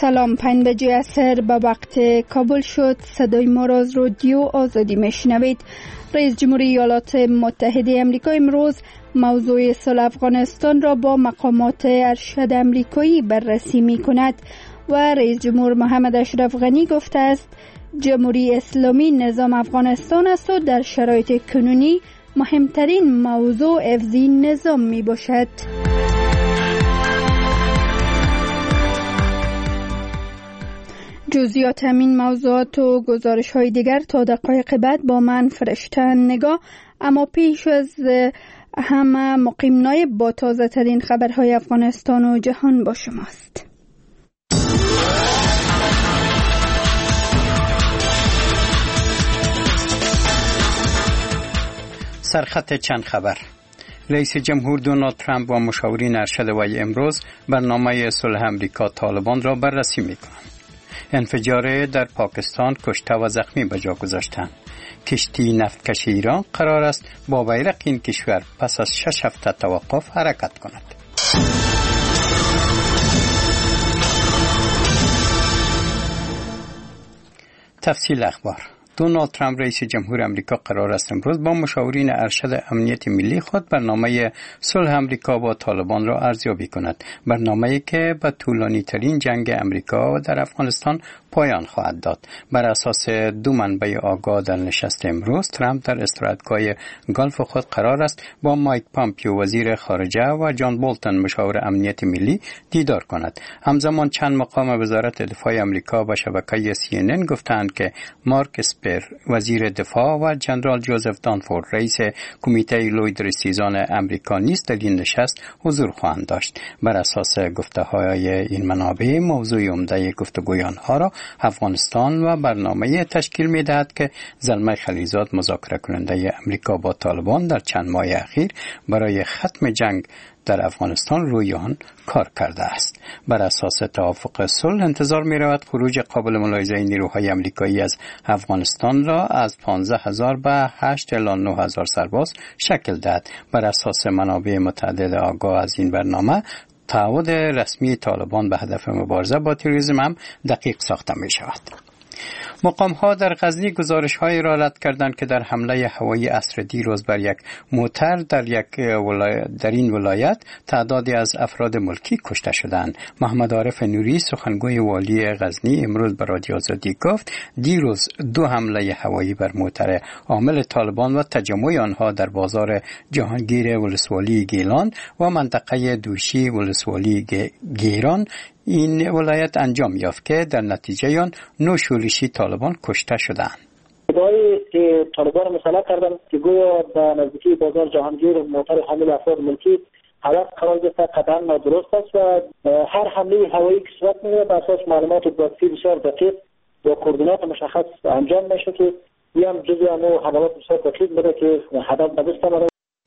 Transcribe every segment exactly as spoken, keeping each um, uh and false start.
سلام، پنج بجه عصر به وقت کابل شد. صدای ما را از رادیو آزادی میشنوید. رئیس جمهوری ایالات متحده آمریکا امروز موضوع صلح افغانستان را با مقامات ارشد آمریکایی بررسی می کند و رئیس جمهور محمد اشرف غنی گفته است جمهوری اسلامی نظام افغانستان است و در شرایط کنونی مهمترین موضوع حفظ نظام می باشد. جزئیات همین موضوعات و گزارش های دیگر تا دقایق بعد با من فرشته نگاه. اما پیش از همه مقیم نایب با تازه ترین خبرهای افغانستان و جهان با شماست. سرخط چند خبر. رئیس جمهور دونالد ترامپ و مشاورین ارشد وی امروز برنامه صلح امریکا طالبان را بررسی می‌کنند. انفجار در پاکستان کشته و زخمی به جا گذاشتند. کشتی نفتکش ایران قرار است با بیرق این کشور پس از شش هفته توقف حرکت کند. تفصیل اخبار. دونالد ترامپ رئیس جمهور آمریکا قرار است امروز با مشاورین ارشد امنیت ملی خود برنامه صلح آمریکا با طالبان را ارزیابی کند. برنامه‌ای که به طولانی ترین جنگ آمریکا در افغانستان پایان خواهد داد. بر اساس دو منبع آگاه در نشست امروز، ترامپ در استراحتگاه گالف خود قرار است با مایک پامپیو وزیر خارجه و جان بولتن مشاور امنیت ملی دیدار کند. همزمان چند مقام وزارت دفاع آمریکا به شبکه سی ان ان گفتند که مارک اسپر وزیر دفاع و جنرال جوزف دانفورد رئیس کمیته لوی رسیزان آمریکا نیز در این نشست حضور خواهند داشت. بر اساس گفته‌های این منابع، موضوع عمده گفتگوی آنها را افغانستان و برنامه تشکیل می‌دهد که زلمه خلیلزاد مذاکره کننده آمریکا با طالبان در چند ماه اخیر برای ختم جنگ در افغانستان روی آن کار کرده است. بر اساس توافق صلح انتظار می رود خروج قابل ملاحظه نیروهای آمریکایی از افغانستان را از پانزده هزار به هشت الی نه هزار سرباز شکل دهد. بر اساس منابع متعدد آگاه از این برنامه، تعهد رسمی طالبان به هدف مبارزه با تروریسم هم دقیق ساخته می شود. مقام‌ها در غزنی گزارش‌هایی را رد کردند که در حمله هوایی عصر دیروز بر یک موتر در یک ولایت در این ولایت تعدادی از افراد ملکی کشته شدند. محمد عارف نوری سخنگوی والی غزنی امروز به رادیو آزادی گفت دیروز دو حمله هوایی بر موتر عامل طالبان و تجمع آنها در بازار جهانگیر ولسوالی گیلان و منطقه دوشی ولسوالی گیران این ولایت انجام یافت که در نتیجه آن نو شورشی طالبان کشته شدند. ادعای که طالبان مسلح کردند که گویا در نزدیکی بازار جهانگیر موتر حامل افراد ملکی هدف قرار گرفته قطعا نادرست است و هر حمله هوایی که صورت می‌گیرد بر اساس معلومات دادگاهی بسیار دقیق با کوردینات مشخص انجام میشه که این هم جزء از حملات بسیار دقیق بوده که هدف نبسته.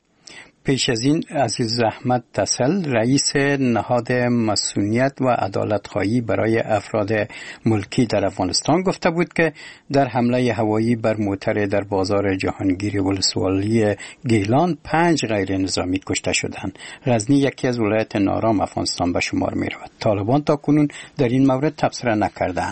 پیش از این عزیز احمد تسل رئیس نهاد مسئولیت و عدالت‌خواهی برای افراد ملکی در افغانستان گفته بود که در حمله هوایی بر موتر در بازار جهانگیر ولسوالی گیلان پنج غیر نظامی کشته شدند. غزنی یکی از ولایت نارام افغانستان به شمار می رود. طالبان تاکنون در این مورد تبصره نکردند.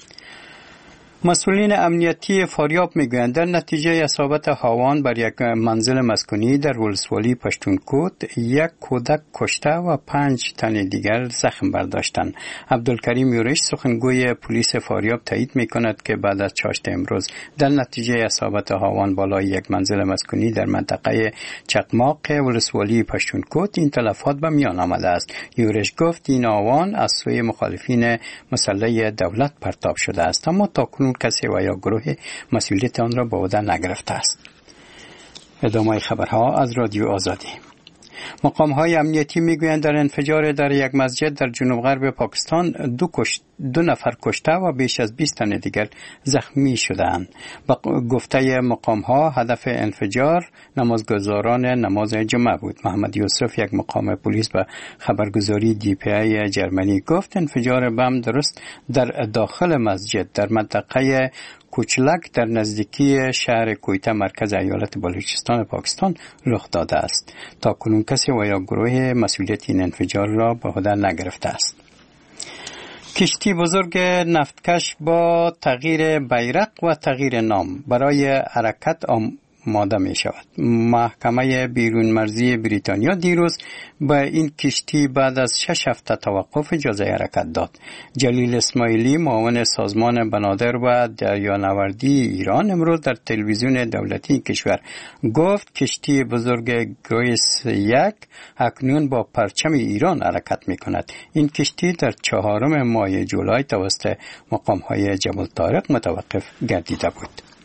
مسئولین امنیتی فاریاب میگویند در نتیجه اصابت هاوان بر یک منزل مسکونی در ولسوالی پشتونکوت یک کودک کشته و پنج تن دیگر زخم برداشتند. عبدالکریم یورش سخنگوی پلیس فاریاب تایید میکند که بعد از چاشت امروز در نتیجه اصابت هاوان بالای یک منزل مسکونی در منطقه چقماق ولسوالی پشتونکوت این تلفات به میان آمده است. یورش گفت این هاوان از سوی مخالفین مسلح دولت پرتاب شده است، اما تاکنون کسی و یا گروه مسئولیت آن را به عهده نگرفته است. ادامه خبرها از رادیو آزادی. مقام‌های امنیتی میگویند در انفجار در یک مسجد در جنوب غرب پاکستان دو, کش... دو نفر کشته و بیش از بیست تن دیگر زخمی شدند. با گفته مقام‌ها هدف انفجار نمازگزاران نماز جمعه بود. محمد یوسف یک مقام پلیس به خبرگزاری دی پی ای جرمنی گفت انفجار بم درست در داخل مسجد در منطقه کوچلک در نزدیکی شهر کویته مرکز ایالت بلوچستان پاکستان رخ داده است. تا کنون کسی و یا گروه مسئولیت این انفجار را به عهده نگرفته است. کشتی بزرگ نفتکش با تغییر بیرق و تغییر نام برای حرکت آماده می شود. محکمه بیرون مرزی بریتانیا دیروز به این کشتی بعد از شش هفته توقف اجازه حرکت داد. جلیل اسماعیلی معاون سازمان بنادر و دریانوردی ایران امروز در تلویزیون دولتی کشور گفت کشتی بزرگ گریس یک اکنون با پرچم ایران حرکت می کند. این کشتی در چهارم ماه جولای توسط مقام های جبل طارق متوقف گردیده بود.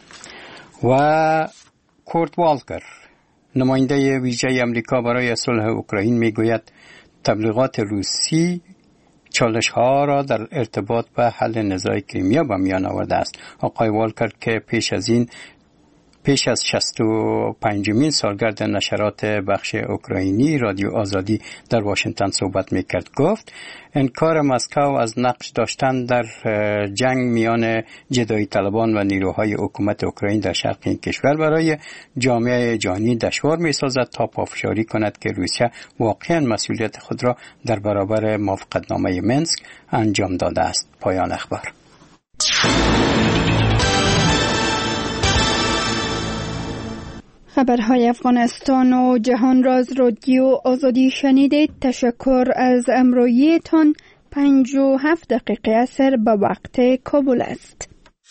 و کورت والکر نماینده ویژه امریکا برای صلح اوکراین میگوید تبلیغات روسی چالش ها را در ارتباط به حل نزاع کریمیا به میان آورده است. آقای والکر که پیش از این پیش از شصت و پنجمین سالگرد نشرات بخش اوکراینی رادیو آزادی در واشنگتن صحبت میکرد گفت انکار مسکو از نقش داشتن در جنگ میان جدایی طلبان و نیروهای حکومت اوکراین در شرق این کشور برای جامعه جهانی دشوار میسازد تا پافشاری کند که روسیه واقعا مسئولیت خود را در برابر موافقتنامه منسک انجام داده است. پایان اخبار. خبرهای افغانستان و جهان راز رادیو آزادی شنیدید. تشکر از امرویتان. پنج و هفت دقیقه اثر به وقت کابل است.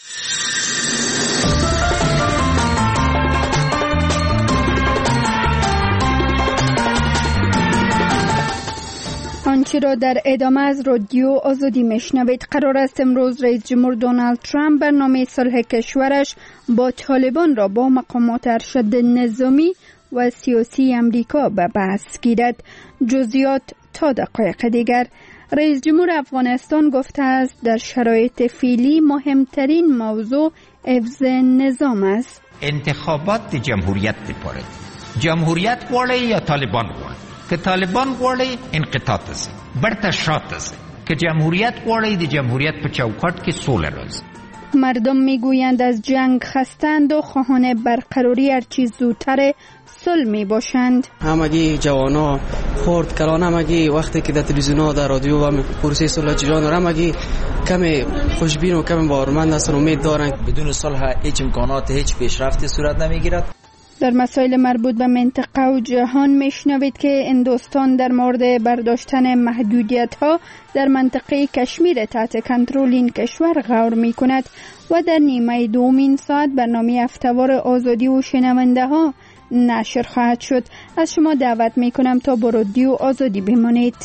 آنچه را در ادامه از رادیو آزادی میشنوید. قرار است امروز رئیس جمهور دونالد ترامپ برنامه صلح کشورش با طالبان را با مقامات ارشد نظامی و سیاسی امریکا به بحث گیرد. جزئیات تا دقایق دیگر. رئیس جمهور افغانستان گفته است در شرایط فعلی مهمترین موضوع حفظ نظام است. انتخابات جمهوریت بپاره. جمهوریت غواړي یا طالبان غواړي؟ که طالبان غواړي انقطاع تسي برته شات تسي که جمهوریت غواړي د جمهوریت په چوکاټ کې سوله راځي. مردم میگویند از جنگ خستند و خواهان برقراری هرچی زودتر صلح می باشند. همگی جوانا خورد کلان همگی وقتی که در تلویزیون ها در رادیو و پروسه صلح جهان همگی کمی خوشبین و کمی باورمند هستند و امید دارند بدون صلح هیچ امکانات هیچ پیشرفتی صورت نمیگیرد. در مسائل مربوط به منطقه و جهان میشنوید که هندوستان در مورد برداشتن محدودیت ها در منطقه کشمیر تحت کنترل این کشور غور می کند و در نیمه دومین ساعت برنامه هفته‌وار آزادی و شنونده ها نشر خواهد شد. از شما دعوت می کنم تا با رادیو آزادی بمانید.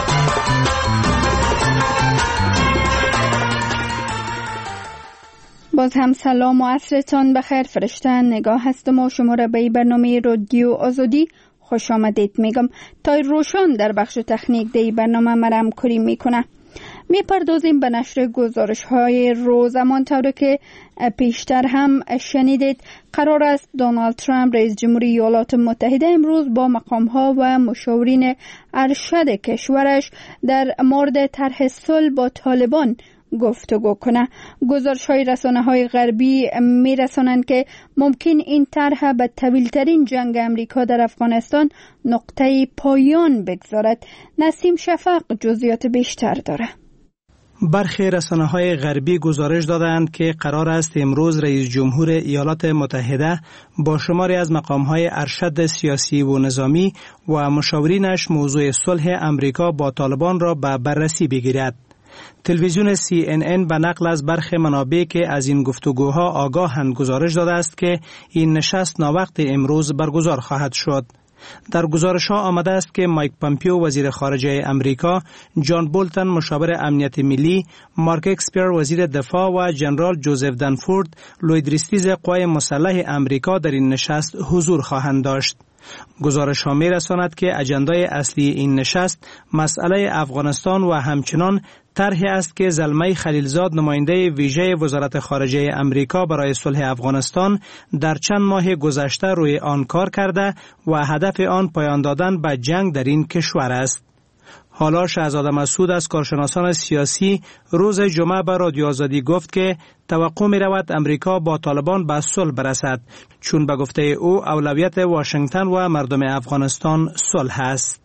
باز هم سلام و عصرتان بخیر. فرشته نگاه هستم و شما را به برنامه رادیو آزادی خوش آمدید میگم. تا روشان در بخش تکنیک دی برنامه مرام کری میکنه. میپردازیم به نشر گزارش های روز. همانطور که پیشتر هم شنیدید قرار است دونالد ترامپ رئیس جمهوری ایالات متحده امروز با مقام ها و مشاورین ارشد کشورش در مورد طرح صلح با طالبان گفتگو کنه. گزارش های رسانه های غربی می رسانند که ممکن این طرح به طویل‌ترین جنگ امریکا در افغانستان نقطه پایان بگذارد. نسیم شفق جزئیات بیشتر داره. برخی رسانه‌های غربی گزارش دادند که قرار است امروز رئیس جمهور ایالات متحده با شماری از مقام‌های ارشد سیاسی و نظامی و مشاورینش موضوع صلح امریکا با طالبان را به بررسی بگیرد. تلویزیون سی ان ان به نقل از برخی منابع که از این گفتگوها آگاهند گزارش داده است که این نشست ناوقت امروز برگزار خواهد شد. در گزارش ها آمده است که مایک پامپیو وزیر خارجه امریکا، جان بولتن مشاور امنیت ملی، مارک اکسپیر وزیر دفاع و جنرال جوزف دنفورد لوید ریستیز قوای مسلح امریکا در این نشست حضور خواهند داشت. گزارش ها می رساند که اجندای اصلی این نشست مسئله افغانستان و همچنان طرحی است که زلمه خلیلزاد نماینده ویژه وزارت خارجه امریکا برای صلح افغانستان در چند ماه گذشته روی آن کار کرده و هدف آن پایان دادن به جنگ در این کشور است. حالا شهزاده مسعود از کارشناسان سیاسی روز جمعه به رادیو آزادی گفت که توقع می رود امریکا با طالبان به صلح برسد، چون به گفته او اولویت واشنگتن و مردم افغانستان صلح است.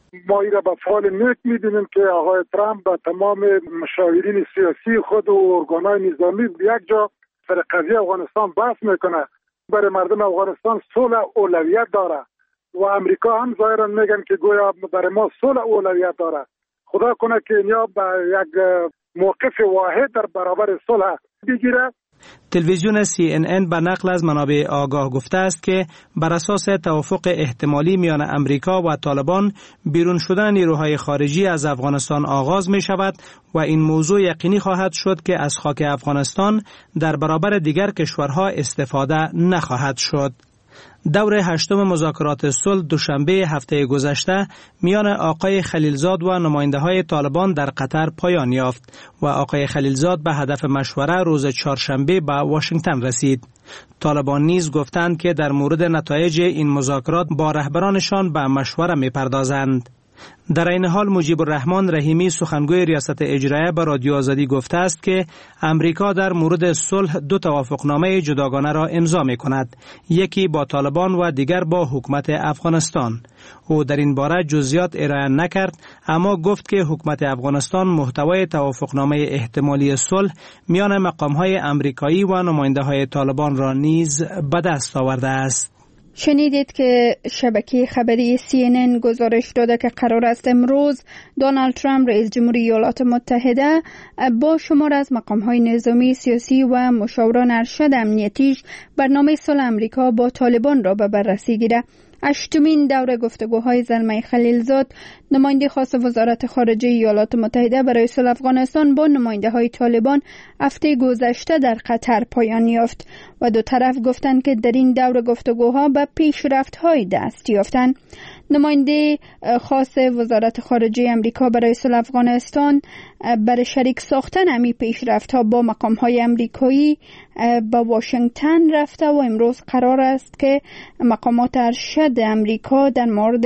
ما این را به فال نیک می‌بینیم که آقای ترامپ با تمام مشاورین سیاسی خود و ارگان‌های نظامی یک جا سر قضیه افغانستان بحث میکنه. برای مردم افغانستان صلح اولویت داره و امریکا هم ظاهرا میگن که گویا برای ما صلح اولویت داره. خدا کنه که اینیا به یک موقف واحد در برابر صلح بگیره. تلویزیون سی ان ان به نقل از منابع آگاه گفته است که بر اساس توافق احتمالی میان امریکا و طالبان بیرون شدن نیروهای خارجی از افغانستان آغاز می شود و این موضوع یقینی خواهد شد که از خاک افغانستان در برابر دیگر کشورها استفاده نخواهد شد. دور هشتم مذاکرات صلح دوشنبه هفته گذشته میان آقای خلیلزاد و نماینده های طالبان در قطر پایان یافت و آقای خلیلزاد به هدف مشوره روز چهارشنبه به واشنگتن رسید. طالبان نیز گفتند که در مورد نتایج این مذاکرات با رهبرانشان به مشوره می‌پردازند. در این حال مجیب الرحمن رحیمی سخنگوی ریاست اجرایه به رادیو آزادی گفته است که امریکا در مورد صلح دو توافقنامه جداگانه را امضا می کند، یکی با طالبان و دیگر با حکومت افغانستان. او در این باره جزئیات ارائه نکرد، اما گفت که حکومت افغانستان محتوای توافقنامه احتمالی صلح میان مقام‌های امریکایی و نماینده‌های طالبان را نیز به دست آورده است. شنیدید که شبکه خبری سی ان ان گزارش داده که قرار است امروز دونالد ترامپ رئیس جمهوری ایالات متحده با شمار از مقام‌های نظامی، سیاسی و مشاوران ارشد امنیتیش برنامه صلح امریکا با طالبان را به بررسی گیره. هشتمین دوره گفتگوهای زلمه خلیلزاد، نماینده خاص وزارت خارجه ایالات متحده برای صلح افغانستان با نماینده های طالبان هفته گذشته در قطر پایان یافت و دو طرف گفتند که در این دوره گفتگوها به پیشرفت‌های دست یافتند. نماینده خاص وزارت خارجه امریکا برای صلح افغانستان برای شریک ساختن همی پیشرفت‌ها با مقام‌های امریکایی به واشنگتن رفته و امروز قرار است که مقامات ارشد امریکا در مورد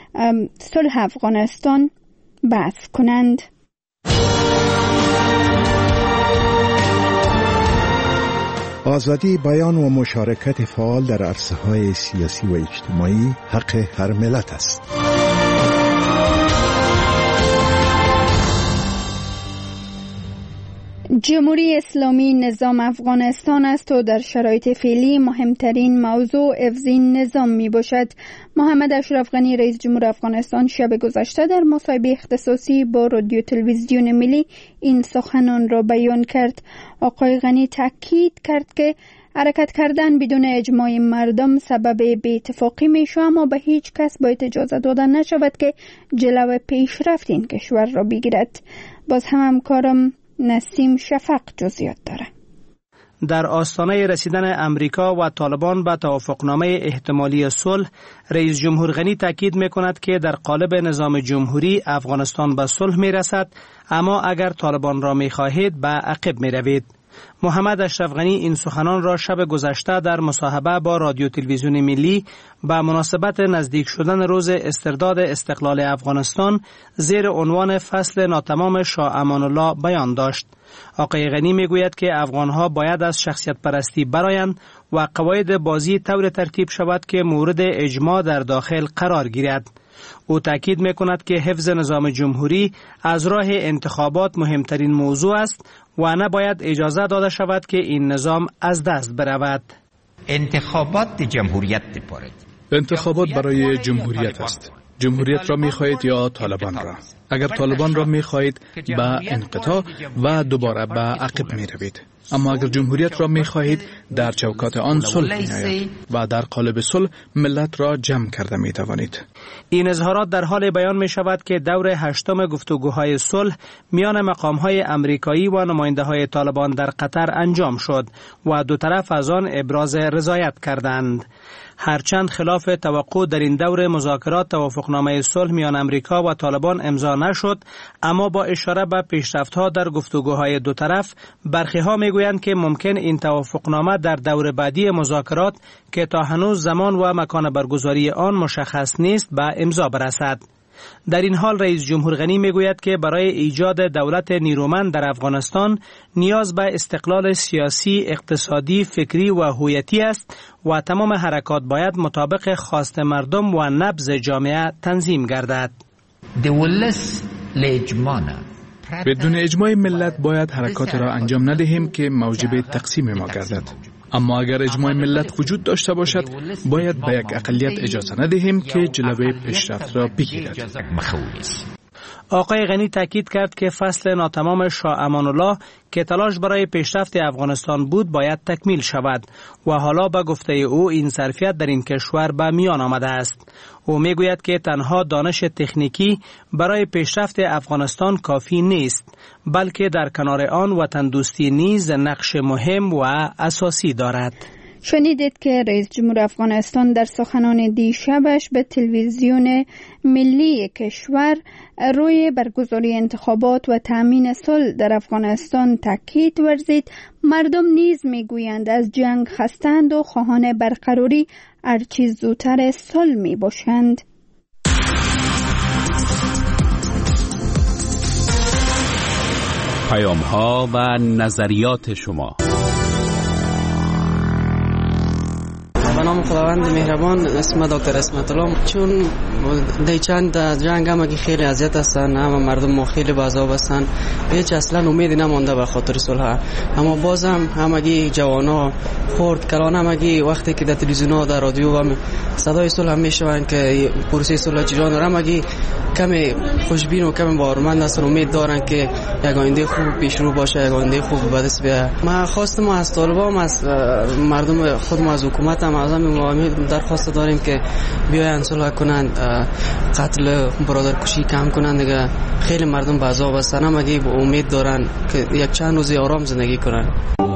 صلح افغانستان بحث کنند. آزادی بیان و مشارکت فعال در عرصه‌های سیاسی و اجتماعی حق هر ملت است. جمهوری اسلامی نظام افغانستان است و در شرایط فعلی مهمترین موضوع حفظ این نظام می باشد. محمد اشرف غنی رئیس جمهور افغانستان شب گذشته در مصاحبه اختصاصی با رادیو تلویزیون ملی این سخنان را بیان کرد. آقای غنی تاکید کرد که حرکت کردن بدون اجماع مردم سبب بی‌اتفاقی میشه، اما به هیچ کس باید اجازه داده نشود که جلو پیشرفت این کشور را بگیرد. باز هم همکارم نسیم شفق جزئیات داره. در آستانه رسیدن امریکا و طالبان به توافقنامه احتمالی صلح، رئیس جمهور غنی تاکید می‌کند که در قالب نظام جمهوری افغانستان به صلح می‌رسد، اما اگر طالبان را می‌خواهید به عقب می‌روید. محمد اشرف غنی این سخنان را شب گذشته در مصاحبه با رادیو تلویزیون ملی به مناسبت نزدیک شدن روز استرداد استقلال افغانستان زیر عنوان فصل ناتمام شاه امان الله بیان داشت. آقای غنی میگوید که افغانها باید از شخصیت پرستی برآیند و قواعد بازی طور ترتیب شود که مورد اجماع در داخل قرار گیرد. او تاکید میکند که حفظ نظام جمهوری از راه انتخابات مهمترین موضوع است و نباید اجازه داده شود که این نظام از دست برود. انتخابات جمهوریت بپارد. انتخابات برای جمهوریت است. جمهوریت را می‌خواهید یا طالبان را؟ اگر طالبان را می‌خواهید به انقطاع و دوباره به عقب می‌روید. اما اگر جمهوریت را می‌خواهید در چوکات آن صلح می‌آید و در قالب صلح ملت را جمع کرده می‌توانید. این اظهارات در حال بیان می‌شود که دور هشتم گفتگوهای صلح میان مقام‌های امریکایی و نماینده‌های طالبان در قطر انجام شد و دو طرف از آن ابراز رضایت کردند. هرچند خلاف توقع در این دور مذاکرات توافقنامه صلح میان امریکا و طالبان امضا نشد، اما با اشاره به پیشرفت‌ها در گفتگوهای دو طرف، برخی‌ها میگویند که ممکن این توافقنامه در دور بعدی مذاکرات که تا هنوز زمان و مکان برگزاری آن مشخص نیست به امضا برسد. در این حال رئیس جمهور غنی میگوید که برای ایجاد دولت نیرومند در افغانستان نیاز به استقلال سیاسی، اقتصادی، فکری و هویتی است و تمام حرکات باید مطابق خواست مردم و نبض جامعه تنظیم گردد. بدون اجماع ملت باید حرکات را انجام ندهیم که موجب تقسیم ما گردد. اما اگر اجماع ملت وجود داشته باشد باید به یک اقلیت اجازه ندهیم که جلوه پیشرفت را بگیرد. آقای غنی تاکید کرد که فصل ناتمام شاه امان الله که تلاش برای پیشرفت افغانستان بود باید تکمیل شود و حالا به گفته او این ظرفیت در این کشور به میان آمده است. او میگوید که تنها دانش تکنیکی برای پیشرفت افغانستان کافی نیست، بلکه در کنار آن وطن دوستی نیز نقش مهم و اساسی دارد. شنیدید که رئیس جمهور افغانستان در سخنان دیشبش به تلویزیون ملی کشور روی برگزاری انتخابات و تأمین صلح در افغانستان تاکید ورزید. مردم نیز میگویند از جنگ خستند و خواهان برقراری هرچه زودتر صلح می باشند. پیام ها و نظریات شما. به نام خداوند مهربان، اسم دکتر اسمت الله. چون در چند جنگ هم اگه خیلی اذیت هستن، همه مردم ما خیلی بازاب هستن، هیچ اصلا امیدی نمانده به خاطر صلح. اما بازم همگی جوانا خرد کلان همگی وقتی که در تلویزیون در رادیو و صدای صلح میشوند که پروسه صلح جریان داره، همگی کمی خوشبین و کمی باورمند هستن، امید دارن که یک آینده خوب پیش رو باشه، یک آینده خوب به دست بیاد. ما خواست ما از طالبان، از مردم خود ما، از حکومت هم از همین درخواست داریم که بیاین صلح کنند، قتل برادرکشی کم کنند. دیگه خیلی مردم به عذاب هستن، هم اگه امید دارن که یک چند روزی آرام زندگی کنند.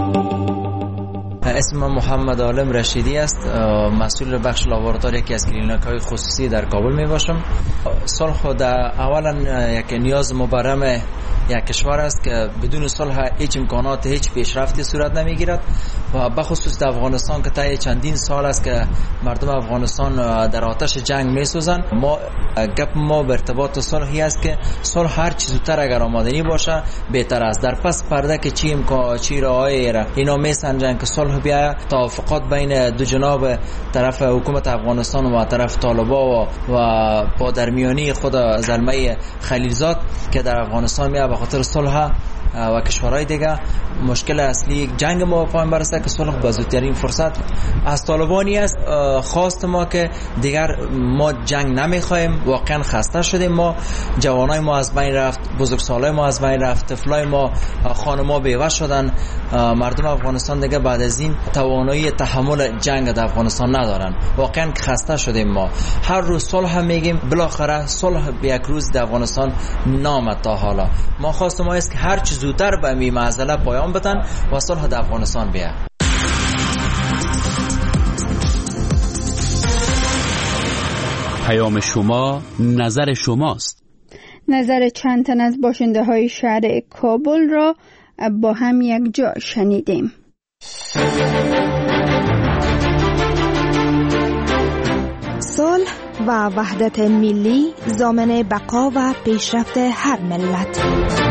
اسم محمد عالم رشیدی است، مسئول بخش لابراتوار یکی از کلینیک‌های خصوصی در کابل می باشم. صلح در اولا یک نیاز مبرم یک کشور است که بدون صلح هیچ امکانات، هیچ پیشرفتی صورت نمیگیرد و بخصوص در افغانستان که تا چندین سال است که مردم افغانستان در آتش جنگ میسوزند. ما گپ ما به ارتباط صلحی است که صلح هر چیز زودتر اگر آمادنی باشه بهتر است. در پس پرده که چی امکان چی راهی را اینا میسنجن که صلح بیا، توافقات بین دو جناب طرف حکومت افغانستان و طرف طالبا و با درمیانی خود زلمه خلیلزاد که در افغانستان میاد به خاطر صلح و کشورهای دیگه. مشکل اصلی جنگ ما پایان برسه که صلح به زودترین فرصت از طالبانی است. خواست ما که دیگر ما جنگ نمیخوایم، واقعا خسته شدیم. ما جوانای ما از بین رفت، بزرگسالای ما از بین رفت، طفلای ما، خانما بیوه شدن. مردم افغانستان دیگه بعد از این توانایی تحمل جنگ در افغانستان ندارن. واقعا خسته شدیم. ما هر روز صلح میگیم، بالاخره صلح به یک روز در افغانستان نامد تا حالا. ما خواست ما است که هر چیز زودتر به این معضله پایان بدن و صلح در افغانستان بیاد. پیام شما، نظر شماست. نظر چند تن از باشنده های شهر کابل را با هم یک جا شنیدیم. صلح و وحدت ملی ضامن بقا و پیشرفت هر ملت.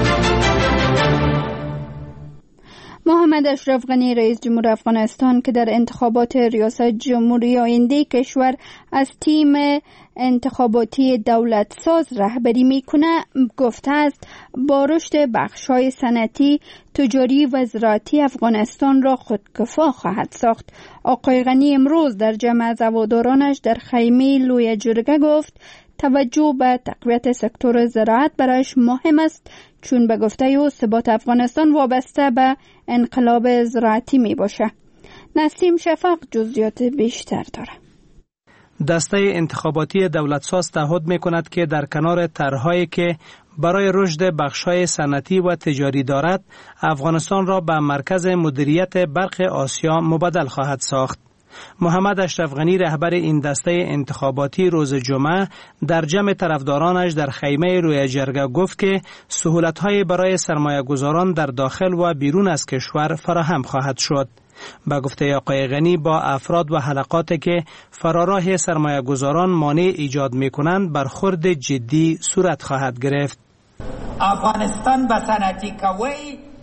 محمد اشرف غنی رئیس جمهور افغانستان که در انتخابات ریاست جمهوری آینده کشور از تیم انتخاباتی دولت ساز رهبری میکنه گفته است با رشد بخش‌های صنعتی، تجاری و زراعتی افغانستان را خودکفا خواهد ساخت. آقای غنی امروز در جمع از هوادارانش در خیمه لوی جرگه گفت توجه به تقویت سکتور زراعت برایش مهم است، چون به گفته او ثبات افغانستان وابسته به انقلاب زراعتی می باشه. نسیم شفق جزئیات بیشتر داره. دسته انتخاباتی دولتساز تعهد می کند که در کنار طرح‌هایی که برای رشد بخش‌های صنعتی و تجاری دارد، افغانستان را به مرکز مدیریت برق آسیا مبادل خواهد ساخت. محمد اشرف غنی رهبر این دسته انتخاباتی روز جمعه در جمع طرفدارانش در خیمه روی جرگه گفت که سهولت‌های برای سرمایه‌گذاران در داخل و بیرون از کشور فراهم خواهد شد. با گفته آقای غنی با افراد و حلقاتی که فراراه سرمایه‌گذاران مانع ایجاد می‌کنند برخورد جدی صورت خواهد گرفت. افغانستان به صنعتی کوی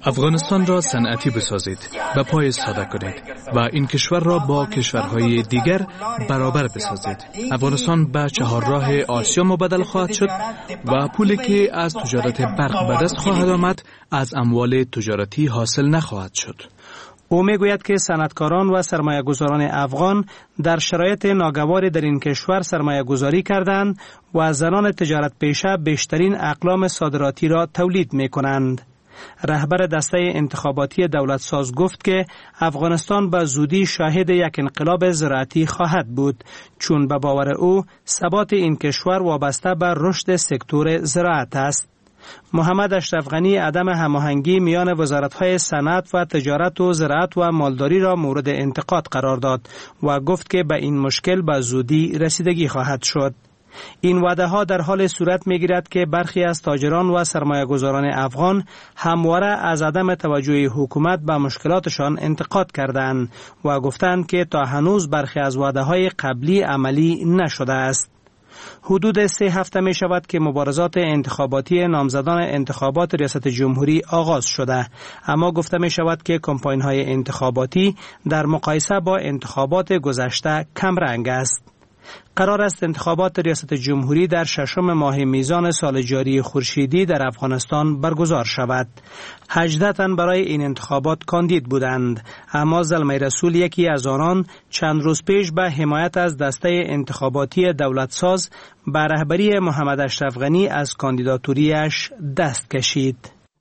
افغانستان را صنعتی بسازید، به پای ساده کنید و این کشور را با کشورهای دیگر برابر بسازید. افغانستان به چهارراه آسیا مبدل خواهد شد و پولی که از تجارت برق به دست خواهد آمد از اموال تجارتی حاصل نخواهد شد. او میگوید که صنعتکاران و سرمایه‌گذاران افغان در شرایط ناگواری در این کشور سرمایه‌گذاری کردند و زنان تجارت پیشه بیشترین اقلام صادراتی را تولید می‌کنند. رهبر دسته انتخاباتی دولت ساز گفت که افغانستان به زودی شاهد یک انقلاب زراعتی خواهد بود، چون به باور او ثبات این کشور وابسته به رشد سکتور زراعت است. محمد اشرف غنی عدم هماهنگی میان وزارت‌های صنعت و تجارت و زراعت و مالداری را مورد انتقاد قرار داد و گفت که به این مشکل به زودی رسیدگی خواهد شد. این وعده ها در حال صورت می گیرد که برخی از تاجران و سرمایه‌گذاران افغان همواره از عدم توجه حکومت به مشکلاتشان انتقاد کردند و گفتند که تا هنوز برخی از وعده های قبلی عملی نشده است. حدود سه هفته می شود که مبارزات انتخاباتی نامزدان انتخابات ریاست جمهوری آغاز شده، اما گفته می شود که کمپاین های انتخاباتی در مقایسه با انتخابات گذشته کم رنگ است. قرار است انتخابات ریاست جمهوری در ششم ماه میزان سال جاری خورشیدی در افغانستان برگزار شود. هجده تن برای این انتخابات کاندید بودند، اما زلمه رسول یکی از آنان چند روز پیش به حمایت از دسته انتخاباتی دولت ساز به رهبری محمد اشرف غنی از کاندیداتوریش دست کشید.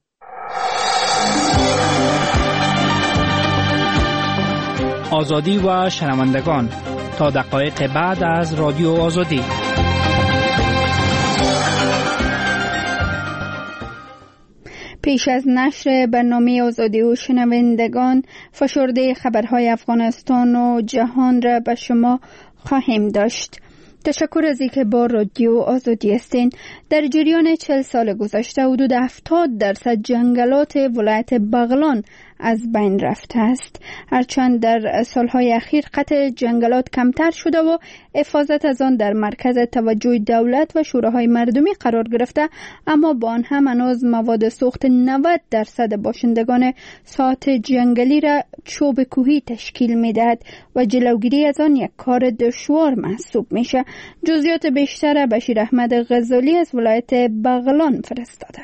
آزادی و شنوندگان، تا دقایق بعد از رادیو آزادی. پیش از نشر برنامه آزادی و شنوندگان، فشرده خبرهای افغانستان و جهان را به شما خواهیم داشت. تشکر از اینکه با رادیو آزادی هستین. در جریان چهل سال گذشته حدود هفتاد درصد جنگلات ولایت بغلان از بین رفته است. هرچند در سالهای اخیر قطع جنگلات کمتر شده و حفاظت از آن در مرکز توجه دولت و شوراهای مردمی قرار گرفته، اما با آن هم هنوز مواد سوخت نود درصد باشندگان ساحات جنگلی را چوب کوهی تشکیل می‌دهد و جلوگیری از آن یک کار دشوار محسوب میشه. جزئیات بیشتر بشیر احمد غزالی از ولایت بغلان فرستاده.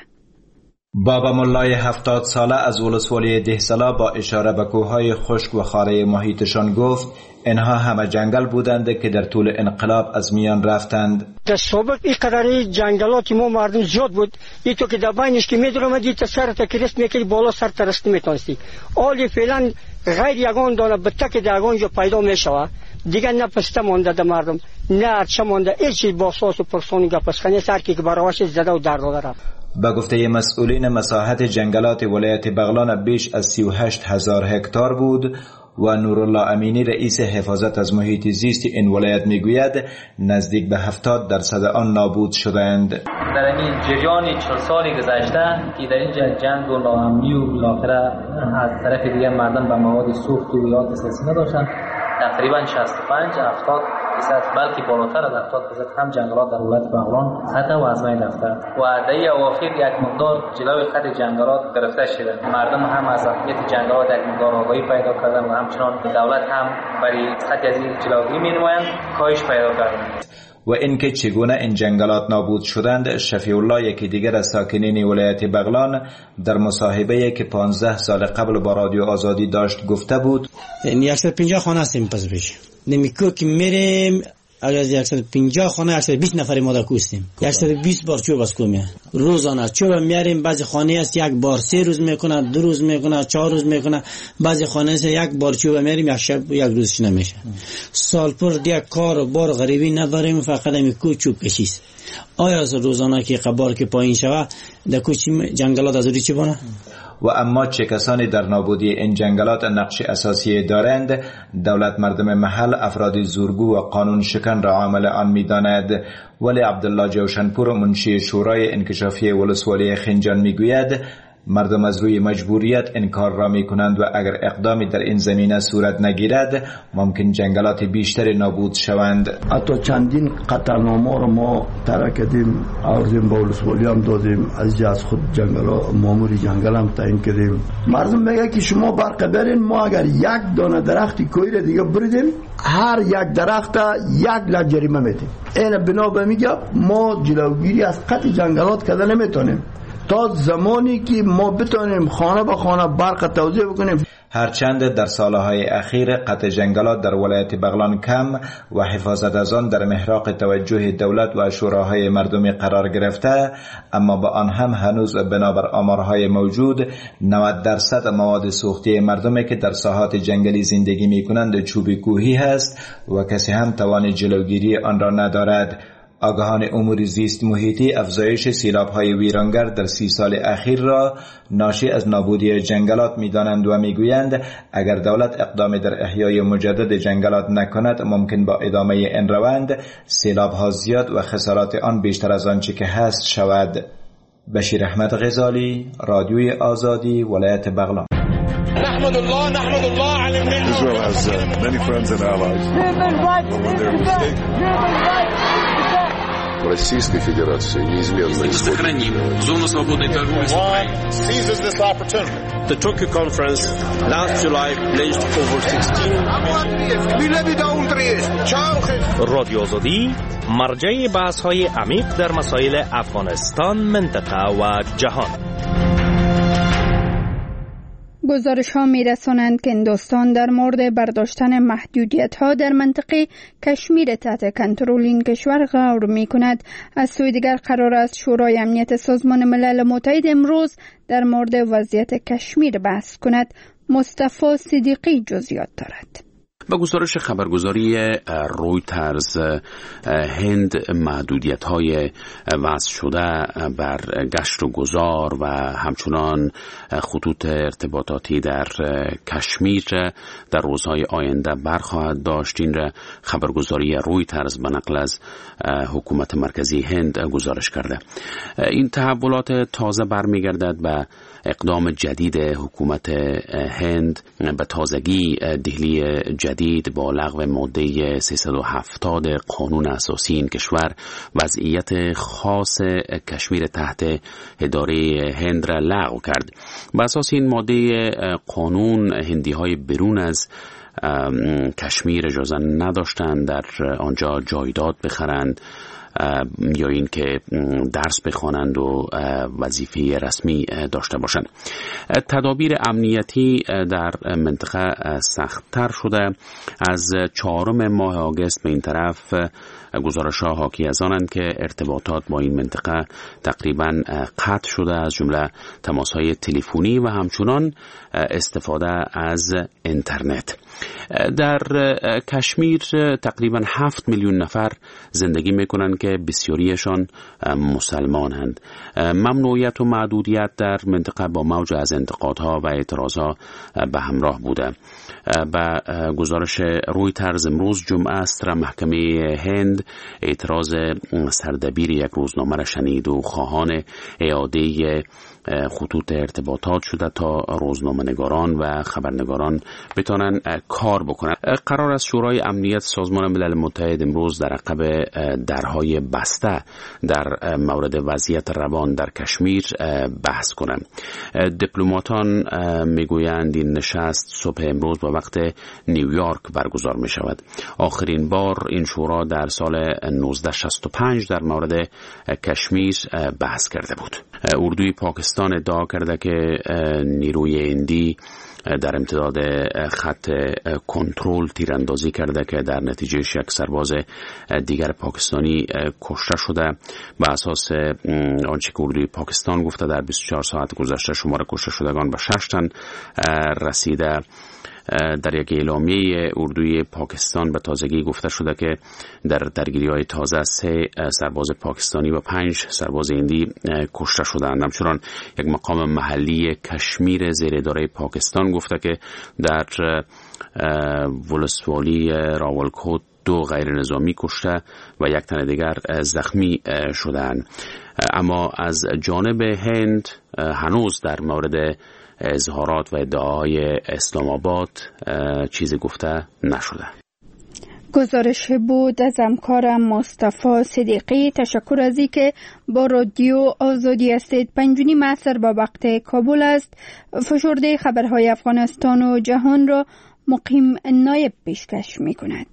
بابا ملای هفتاد ساله از ولسوالی دهسلا با اشاره به کوههای خشک و خاره محیطشان گفت اینها همه جنگل بودند که در طول انقلاب از میان رفتند. در سابق این قدری جنگلات ما مردم زیاد بود، این تو که در بینش که می‌درآمدی تا سر تا کرست می‌کردی بالا سر تا رسید می‌تونستی. حالی فعلا غیر یگان دانه بته که در اونجا پیدا می‌شود، دیگه نه پسته مانده در مردم، نه ارچه مانده، هیچ چیز با اساس و پرسونی گپسخنه سر که براش زده و درد داره. به گفته مسئولین مساحت جنگلات ولایت بغلان بیش از سی و هشت هزار هکتار بود و نورالله امینی رئیس حفاظت از محیط زیست این ولایت میگوید نزدیک به هفتاد درصد آن نابود شدند. در این جریان چهل سال گذشته که در این جنگ و ناامنی و بالاخره از طرف دیگر مردم به مواد سوخت و یا دسترسی نداشتند، تقریبا شصت و پنج هفتاد درصد بلکه بالاتر از هفتاد درصد هم جنگلات در ولایت بغلان قطع و از بین رفته و در اواخر یک مقدار جلوی قطع جنگلات گرفته شده. مردم هم از اهمیت جنگلات یک مقدار آگاهی پیدا کردن و همچنان دولت هم برای قطع از این جلوگیری می‌نمایند کاهش پیدا کردند. و اینکه چگونه این جنگلات نابود شدند، شفیع الله یکی دیگر از ساکنین ولایت بغلان در مصاحبه‌ای که پانزده سال قبل با رادیو آزادی داشت گفته بود. یعنی صد و پنجاه خانه هستیم پس بیش. نمیکو که میریم اگر صد و پنجاه خانه صد و بیست نفر ما دکوستیم. صد و بیست بار چوب از کومه. روزانه چوب میاریم، بعضی خانه است یک بار سه روز میکنه، دو روز میکنه، چهار روز میکنه، بعضی خانه است یک بار چوب میاریم یک شب یک روزش نمیشه. سال پر دیگه کار و بار غریبی نداریم، فقط میکو چوب کشیست. آیا از روزانه که قبار که پایین شوه دکوچی جنگلات از روی چی بونه؟ و اما چه کسانی در نابودی این جنگلات نقش اساسی دارند؟ دولت مردم محل افراد زورگو و قانون شکن را عامل آن می‌داند. ولی عبدالله جوشنپور منشی شورای انکشافی ولسوالی خنجان میگوید مردم از روی مجبوریت انکار را می کنند و اگر اقدامی در این زمینه صورت نگیرد ممکن جنگلات بیشتر نابود شوند. حتی چندین قطعنامه را ما ترک کردیم، عرضیم با ولسوالی هم دادیم، از از خود جنگل ماموری جنگل هم تعیین کردیم. مردم میگه که شما برق برین، ما اگر یک دانه درختی کوی را دیگه بریدیم هر یک درخت یک لک جریمه میدیم. این بنا به میگه ما جلوگیری از قطع جنگلات کده نمیتونیم تا زمانی که ما بتونیم خانه به خانه برق توزیع بکنیم. هرچند در سالهای اخیر قطع جنگلات در ولایت بغلان کم و حفاظت از آن در محراق توجه دولت و شوراهای مردمی قرار گرفته، اما با آن هم هنوز بنابر آمارهای موجود نود درصد مواد سوختی مردمی که در ساحات جنگلی زندگی می کنند چوب کوهی هست و کسی هم توان جلوگیری آن را ندارد. آگاهان امور زیست محیطی افزایش سیلاب‌های ویرانگر در سی سال اخیر را ناشی از نابودی جنگلات می‌دانند و می‌گویند اگر دولت اقدام در احیای مجدد جنگلات نکند ممکن با ادامه این روند سیلاب‌ها زیاد و خسارات آن بیشتر از آنچه که هست شود. بشیر احمد غزالی، رادیوی آزادی، ولایت بغلان. نحمد الله نحمد الله على النعمة. Israel has uh, many friends and allies. Российской Федерации неизменно сохраним зону свободной торговли с Украиной. Seizes this opportunity. The Tokyo conference last July pledged over sixteen. رادیو آزادی مرجع بحث‌های عمیق در مسائل افغانستان، منطقه و جهان. گزارش ها می رسانند که هندوستان در مورد برداشتن محدودیت ها در منطقه کشمیر تحت کنترل این کشور غور می کند. از سوی دیگر قرار است شورای امنیت سازمان ملل متحد امروز در مورد وضعیت کشمیر بحث کند. مصطفی صدیقی جزئیات دارد. با گزارش خبرگزاری رویترز، هند محدودیت‌های وضع شده بر گشت و گذار و همچنان خطوط ارتباطاتی در کشمیر در روزهای آینده برخواهد داشت. این را خبرگزاری رویترز به نقل از حکومت مرکزی هند گزارش کرده. این تحولات تازه برمیگردد به اقدام جدید حکومت هند به تازگی دهلی جدید با لغو ماده سیصد و هفتاد قانون اساسی این کشور وضعیت خاص کشمیر تحت اداره هند را لغو کرد. به اساس این ماده قانون هندی های برون از کشمیر اجازه نداشتند در آنجا جایداد بخرند یا این که درس بخوانند و وظیفه رسمی داشته باشند. تدابیر امنیتی در منطقه سخت‌تر شده. از چهارم ماه آگوست به این طرف گزارش‌ها حاکی از آنند که ارتباطات با این منطقه تقریباً قطع شده، از جمله تماس‌های تلفنی و همچنان استفاده از اینترنت. در کشمیر تقریباً هفت میلیون نفر زندگی میکنند که بسیاریشان مسلمانند. ممنوعیت و محدودیت در منطقه با موج از انتقادها و اعتراضها به همراه بوده. با گزارش رویترز امروز جمعه است را محکمه هند اعتراض سردبیر یک روزنامه را شنید و خواهان اعاده خطوط ارتباطات شده تا روزنامه‌نگاران و خبرنگاران بتوانند کار بکنند. قرار است شورای امنیت سازمان ملل متحد امروز در عقب درهای بسته در مورد وضعیت روان در کشمیر بحث کنند. دیپلماتان میگویند این نشست صبح امروز با وقت نیویورک برگزار می شود. آخرین بار این شورا در سال نوزده شصت و پنج در مورد کشمیر بحث کرده بود. اردوی پاکستان ادعا کرده که نیروی هندی در امتداد خط کنترل تیراندازی کرده که در نتیجه یک سرباز دیگر پاکستانی کشته شده. به اساس آنچه که اردوی پاکستان گفته در بیست و چهار ساعت گذشته شمار کشته شدگان به شش تن رسیده. در یک اعلامیه اردوی پاکستان به تازگی گفته شده که در درگیری‌های تازه سه سرباز پاکستانی و پنج سرباز هندی کشته شدند. همچنان یک مقام محلی کشمیر زیر اداره پاکستان گفته که در ولسوالی راولکوت دو غیر نظامی کشته و یک تن دیگر زخمی شدند. اما از جانب هند هنوز در مورد اظهارات و ادعاهای اسلام آباد چیزی گفته نشده. گزارش بود از همکارم مصطفی صدیقی. تشکر از اینکه با رادیو آزادی هستید. پنج و نیم عصر با وقت کابل است. فشرده خبرهای افغانستان و جهان را مقیم نایب پیشکش می کند.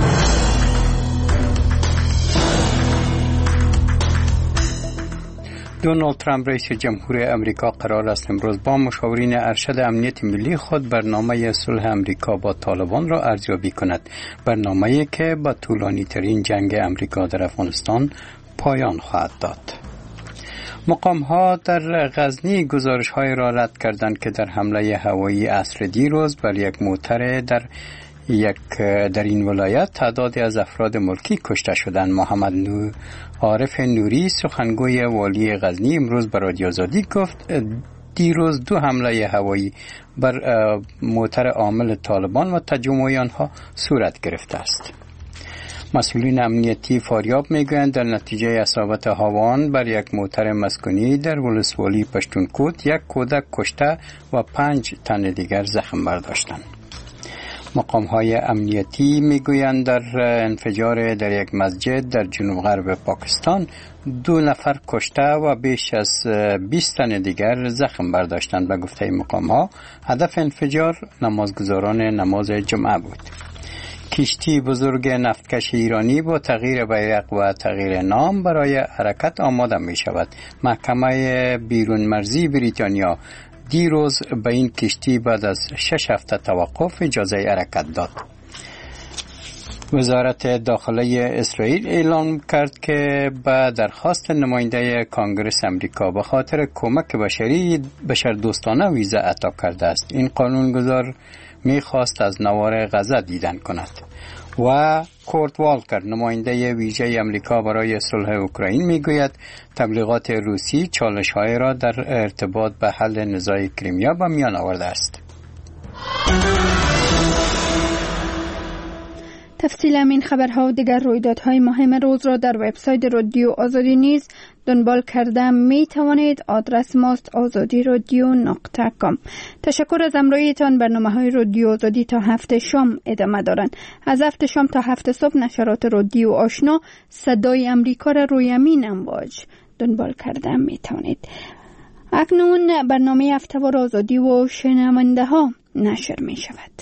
دونالد ترامپ رئیس جمهور امریکا قرار است امروز با مشاورین ارشد امنیت ملی خود برنامه صلح امریکا با طالبان را ارزیابی کند. برنامه‌ای که با طولانی ترین جنگ امریکا در افغانستان پایان خواهد داد. مقام ها در غزنی گزارش های را رد کردند که در حمله هوایی عصر دیروز بر یک موتر در یک در این ولایت تعدادی از افراد ملکی کشته شدند. محمد نور عارف نوری سخنگوی والی غزنی امروز به رادیو آزادی گفت دیروز دو حمله هوایی بر موتر عامل طالبان و تجمع آنها صورت گرفته است. مسئولین امنیتی فاریاب میگویند در نتیجه اصابت هاوان بر یک موتر مسکونی در ولسوالی پشتونکوت یک کودک کشته و پنج تن دیگر زخم برداشتند. مقام های امنیتی میگویند در انفجار در یک مسجد در جنوب غرب پاکستان دو نفر کشته و بیش از بیست تن دیگر زخم برداشتند. به گفته مقام ها هدف انفجار نمازگزاران نماز جمعه بود. کشتی بزرگ نفتکش ایرانی با تغییر بیرق و تغییر نام برای حرکت آماده می شود. محکمه بیرون مرزی بریتانیا دیروز به این کشتی بعد از شش هفته توقف اجازه حرکت داد. وزارت داخله اسرائیل اعلام کرد که به درخواست نماینده کانگرس امریکا به خاطر کمک بشری بشردوستانه ویزا عطا کرده است. این قانونگذار میخواست از نوار غزه دیدن کند. و کورت والکر نماینده ویژه امریکا برای صلح اوکراین میگوید تبلیغات روسی چالش‌های را در ارتباط به حل نزاع کریمیا به میان آورده است. تفصیل این خبرها و دیگر رویدادهای مهم روز را در وبسایت رادیو آزادی نیز دنبال کرده می توانید. آدرس ماست آزادی رادیو نقطه کام. تشکر از همراهیتان. برنامه های رادیو آزادی تا هفت شام ادامه دارند. از هفت شام تا هفت صبح نشرات رادیو آشنا صدای امریکا را روی امین امواج دنبال کرده می توانید. اکنون برنامه هفته‌وار آزادی و شنونده ها نشر می شود.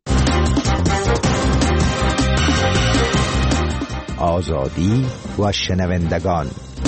آزادی و شنوندگان.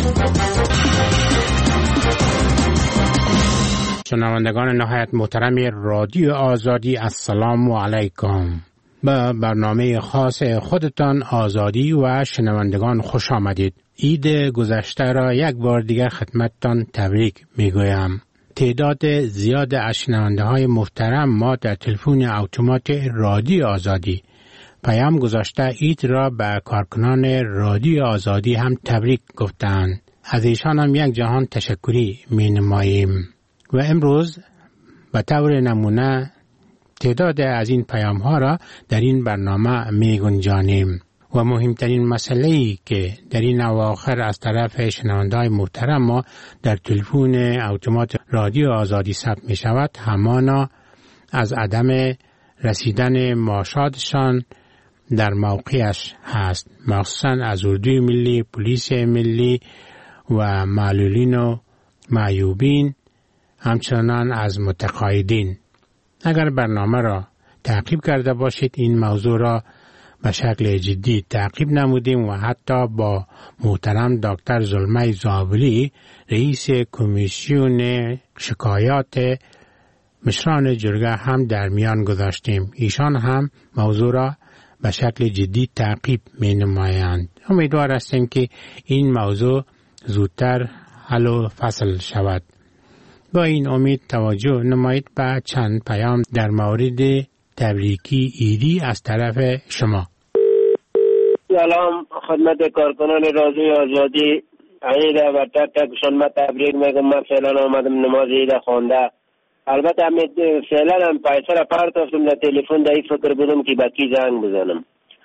شنوندگان نهایت محترم رادیو آزادی، السلام علیکم. به برنامه خاص خودتان آزادی و شنوندگان خوش آمدید. عید گذشته را یک بار دیگر خدمتتان تبریک میگویم. تعداد زیاد از شنونده های محترم ما در تلفن اتومات رادیو آزادی پیام گذاشته عید را به کارکنان رادیو آزادی هم تبریک گفتند. از ایشان هم یک جهان تشکری می نماییم. و امروز به طور نمونه تعداد از این پیام ها را در این برنامه می گنجانیم. و مهمترین مسئله‌ای که در این اواخر از طرف شنونده‌های محترم ما در تلفن اتومات رادیو آزادی ثبت می شود همانا از عدم رسیدن معاشاتشان در موقعش هست، مخصوصا از اردوی ملی، پلیس ملی و معلولین و معیوبین، همچنان از متقاعدین. اگر برنامه را تعقیب کرده باشید این موضوع را به شکل جدی تعقیب نمودیم و حتی با محترم دکتر زلمه زابلی رئیس کمیسیون شکایات مشران جرگه هم در میان گذاشتیم. ایشان هم موضوع را به شکل جدی تعقیب می نمایند. امیدوار هستیم که این موضوع زودتر حل و فصل شود. با این امید توجه نمایید به چند پیام در مورد تبریکی عیدی از طرف شما. سلام خدمت کارکنان رادیو آزادی. عید و تک تکشان من تبریک میگم. من فعلا آمدم نماز عید خوانده. البته همین فعلا هم پیسه را پرتافتم در تلفن در این فکر بودم که با کی زنگ بزنم.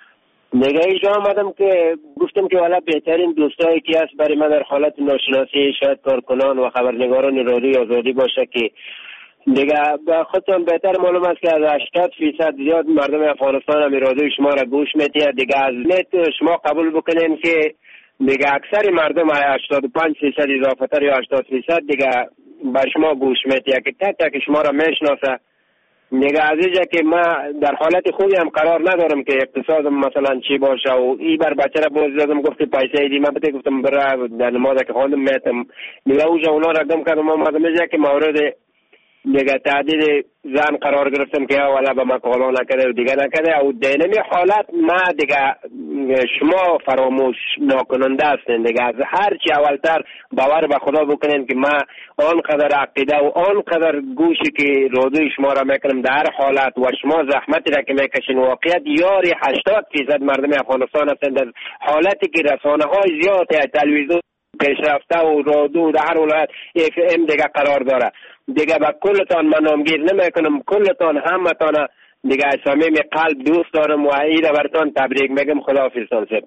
دیگه اینجا آمدم که گفتم که والا بهترین دوستایی که هست برای من در حالت ناشناسی شاید کارکنان و خبرنگاران رادیوی آزادی باشه که دیگه به خودتون بهتر معلوم است که از هشتاد فیصد زیاد مردم افغانستان هم رادیوی شما را گوش میتید. دیگه از نت شما قبول بکنین که دیگه اکثر مردم هشتاد و پنج فیصد اضافه تر یا هشتاد فیصد دیگه بر شما گوش میتید که تک تک شما را میشناسه. دیگه از اینجا که ما در حالت خوبی هم قرار ندارم که اقتصادم مثلا چی باشه و ای بر بچه را باز دادم گفتی پیسه ایدی من بده گفتم برای در نماز که خواندم میتم دیگه اوجا اونا را دم کردم آمدم اینجا که مورد دیگه تعدید زن قرار گرفتم که اولا به مقالا نکده و دیگه نکده و دینمی حالت ما دیگه شما فراموش ناکننده هستین. دیگه از هر چی اولتر باور به خدا بکنین که ما آنقدر عقیده و آنقدر گوشی که رادیوی شما را میکنم در هر حالت و شما زحمتی را که میکشین واقعیت یاری هشتاد فیصد مردم افغانستان هستین در حالتی که رسانه های زیاد تلویزیون پیشرفته و رادیو در هر ولایت اف ام دیگه قرار داره. دیگه با کلتان من نامگیر نمی کنم، کلتان همتان دیگه از صمیم قلب دوست دارم و ایره برتان تبریک میگم. خداحافظتان سب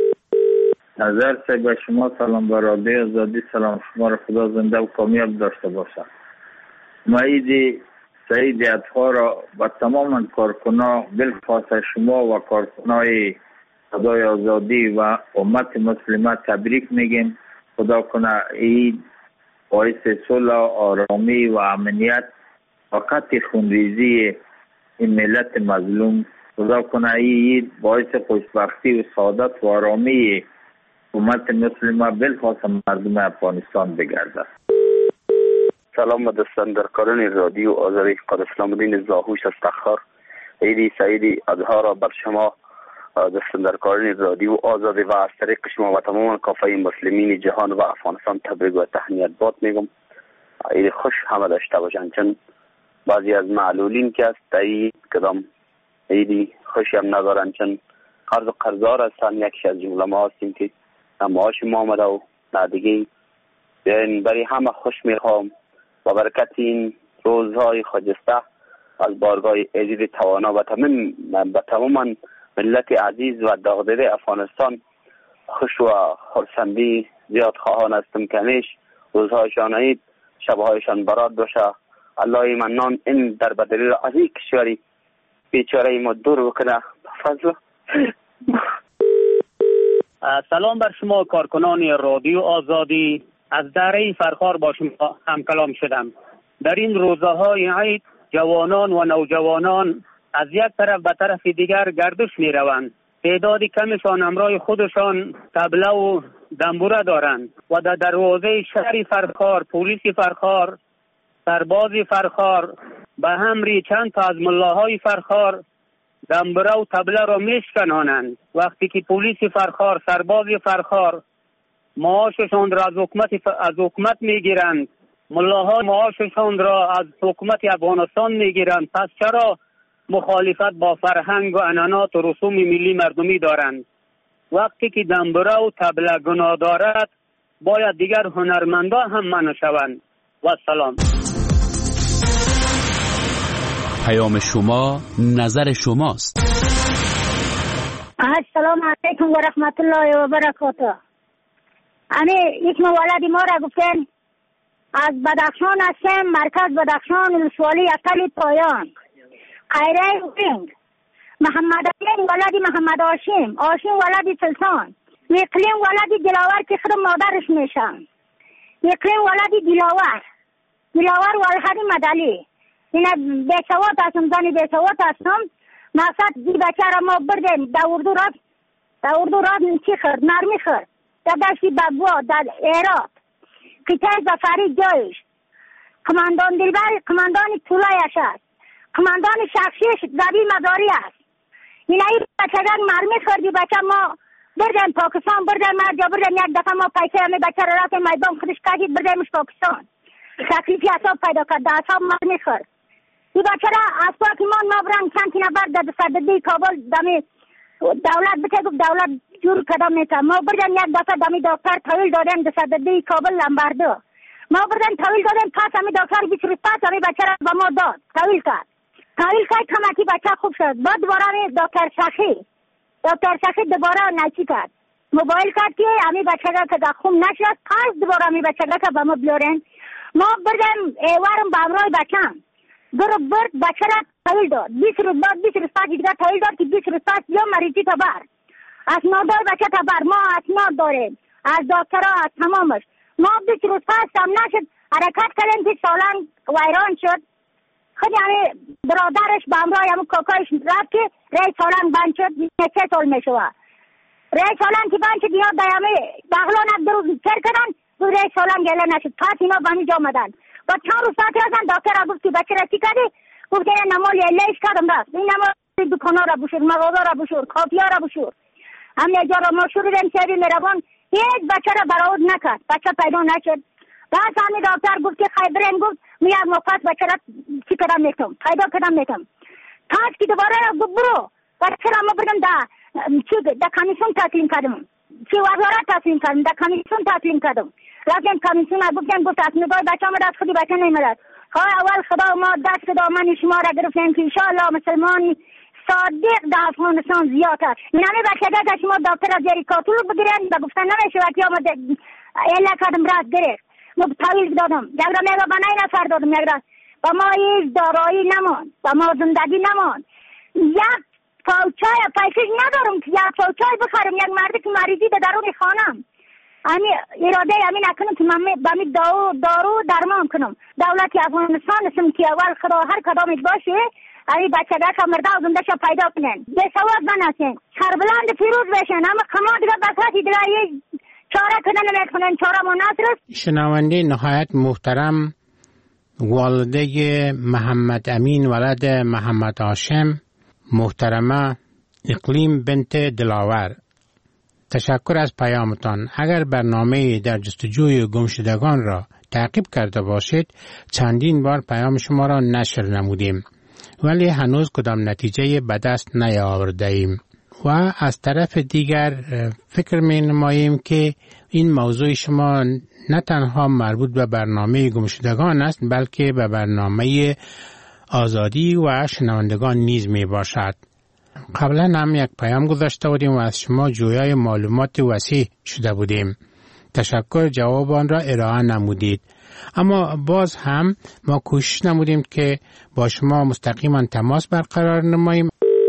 نظر سے به شما سلام به رادیو آزادی. سلام شما را خدا زنده و کامیاب داشته باشه. مایدی سعید اطهار را با تمام کارکنان بالخاص شما و کارکنای صدای آزادی و امت مسلمه تبریک میگیم. خدا کنه عید باعث صلح آرامی و امنیت فقط خونریزی این ملت مظلوم. خدا کنه عید باعث خوشبختی و سعادت و آرامی امت مسلمه بالخاص مردم افغانستان بگردد. سلام به دستاندرکاران رادیو آزادی. قد اسلام الدین زاهوش از تخار. عید سعید اضحی را بر شما دستاندرکاران رادیو آزادی و از طریق شما و تمام کافه مسلمین جهان و افغانستان تبریک و تهنیت باد میگم. عید خوش همه داشته باشند، چون بعضی از معلولین که است عید کدام عیدی خوشی هم ندارن، چون قرض و قرضدار هستن. یکی از جمله ما هستیم که معاش ما آمده و نه دیگه. برای همه خوش میخوام و برکت این روزهای خجسته از بارگاه عزیز توانا و تمام به تمام ملت عزیز و داغدیده افغانستان خوش و خرسندی زیاد خواهان هستم که همیش روزهایشان عید شبهایشان برات باشه. الله منان این در بدلی را از این کشوری بیچاره ما دور بکنه. فضل سلام بر شما کارکنان رادیو آزادی. از دره فرخار با شما هم کلام شدم. در این روزهای عید جوانان و نوجوانان از یک طرف به طرف دیگر گردش می روند. تعداد کمشان همراه خودشان طبله و دنبوره دارند و در دروازه شهر فرخار پلیس فرخار سرباز فرخار به همری چند تا از ملاهای فرخار دنبوره و طبله را میشکنانند. وقتی که پلیس فرخار سرباز فرخار معاششان را از حکومت از حکومت میگیرند، ملاها معاششان را از حکومت افغانستان میگیرند، پس چرا مخالفت با فرهنگ و عنعنات و رسوم ملی مردمی دارند؟ وقتی که دنبوره و طبله گناه دارد باید دیگر هنرمندا هم منع شوند. و سلام. پیام شما نظر شماست. السلام علیکم و رحمت الله و برکاته. امی یک مولدی ما را گفتن از بدخشان هستم، مرکز بدخشان، ولسوالی اقل پایان، خیره وینگ، محمد علیم ولدی محمد آشیم، آشیم ولدی سلطان، اقلیم ولدی دلاور که خود مادرش میشن، اقلیم ولدی دلاور، دلاور ولدی مدلی. اینا بیسوات هستم، زنی بیسوات هستم. مقصد دی بچه را ما بردیم در اردو راد در اردو راد چی خرد؟ نرمی خرد در دشتی بگوا در ایراد قطعه زفری جایش کماندان دلبر کماندان طولایش است، کماندان شخصیش زبی مداری است. این ای بچه را مرمی خردی بچه ما بردیم پاکستان، بردیم مرجا، بردیم یک دفعه ما پیسه همی بچه را راتیم میدان خودش کشید بردیمش پاکستان. تکلیفی اصاب پیدا کرد، در اصاب مرمی خرد. این بچه را از پاکیمان ما برن چند تینه برد در صددی کابل دمی دولت بچه گفت دولت جور کدام میتم. ما بردن یک دفعه دمی دکتر طویل دادن در صددی کابل لنبرده. ما بردن طویل دادن پس همی دکتر بیش روز پس همی بچه را با ما داد طویل کرد طویل کرد کمکی بچه خوب شد. بعد دوباره همی دکتر شخی دکتر سخی دوباره نچی کرد، موبایل کرد که امی بچه که در خون نشد، پس دوباره امی بچه که با ما بیارن. ما بردم ایوارم با امرای بچم برو برد بچه را تحویل داد. بیست روز بعد بیست روز بعد دیگر تحویل داد که بیست روز بعد یا مریضی تا بر اسنادای بچه تا بر ما اسناد داریم از دکترها از تمامش. ما بیست روز بعد هم نشد حرکت کردیم که سالن ویران شد. خود یعنی برادرش با امرای همون کاکایش رفت که رای سالن بند شد. سه سال میشوه رای سالن که بند شد. اینا دیامه بغلان از دو روز کر کردن و رای سالن گله نشد. پس اینا با همی جا مدن و چند روز ساعتی هستن دکتر را گفت که بچه را چی کردی؟ گفت که نمال لیش کردم رفت. این نمال دکانا را بشور، مغازه را بشور، کافیا را بشور. همین جا را ما شروع دیم سیدی میروان هیچ بچه را برآورد نکرد. بچه پیدا نشد. بعد همین دکتر گفت که خیبرین گفت میاد مفت بچه را چی کردم میتم پیدا کردم میتم. پس که دوباره گفت برو بچه را ما بردم دا چی دا کمیسیون تسلیم کردم، چی وزارت تسلیم کردم، دا کمیسیون تسلیم کردم. رفتیم کمیسیون گفتیم گفت اسنادای بچه ما دست خودی بچه نمیداد. خواهی اول خدا ما دست دامن شما را گرفتیم که انشاءالله مسلمان صادق در افغانستان زیاد است. نمی بچه که شما دکتر از زیر کاتول بگیرن و گفتن نمیشه وقتی آمد ایلا کردم راست گرفت. ما تحویل دادم یک را میگه با نه نفر دادم یک را با ما هیچ دارایی نمان با ما زندگی نمان. یک پاوچای پیسش ندارم که یک پاوچای بخرم یک مردی که مریضی در درون خانم. امی اراده امی نکنم که من بامی دارو دارو درمان کنم. دولت افغانستان اسم که اول خدا هر کدامش باشه امی بچه که مرده و زنده شا پیدا کنن به سواد بناسین سربلند فیروز بشن. اما کما دیگه بساتی دیگه یه چاره کنن نمیکنن. چاره مناصر است. شنونده نهایت محترم والده محمد امین ولد محمد هاشم محترمه اقلیم بنت دلاور، تشکر از پیامتان. اگر برنامه در جستجوی گمشدگان را تعقیب کرده باشید چندین بار پیام شما را نشر نمودیم ولی هنوز کدام نتیجه به دست نیاورده ایم و از طرف دیگر فکر می نماییم که این موضوع شما نه تنها مربوط به برنامه گمشدگان است بلکه به برنامه آزادی و شنوندگان نیز می باشد. قبلا هم یک پیام گذاشته بودیم و از شما جویای معلومات وسیع شده بودیم. تشکر، جواب آن را ارائه نمودید. اما باز هم ما کوشش نمودیم که با شما مستقیما تماس برقرار نماییم.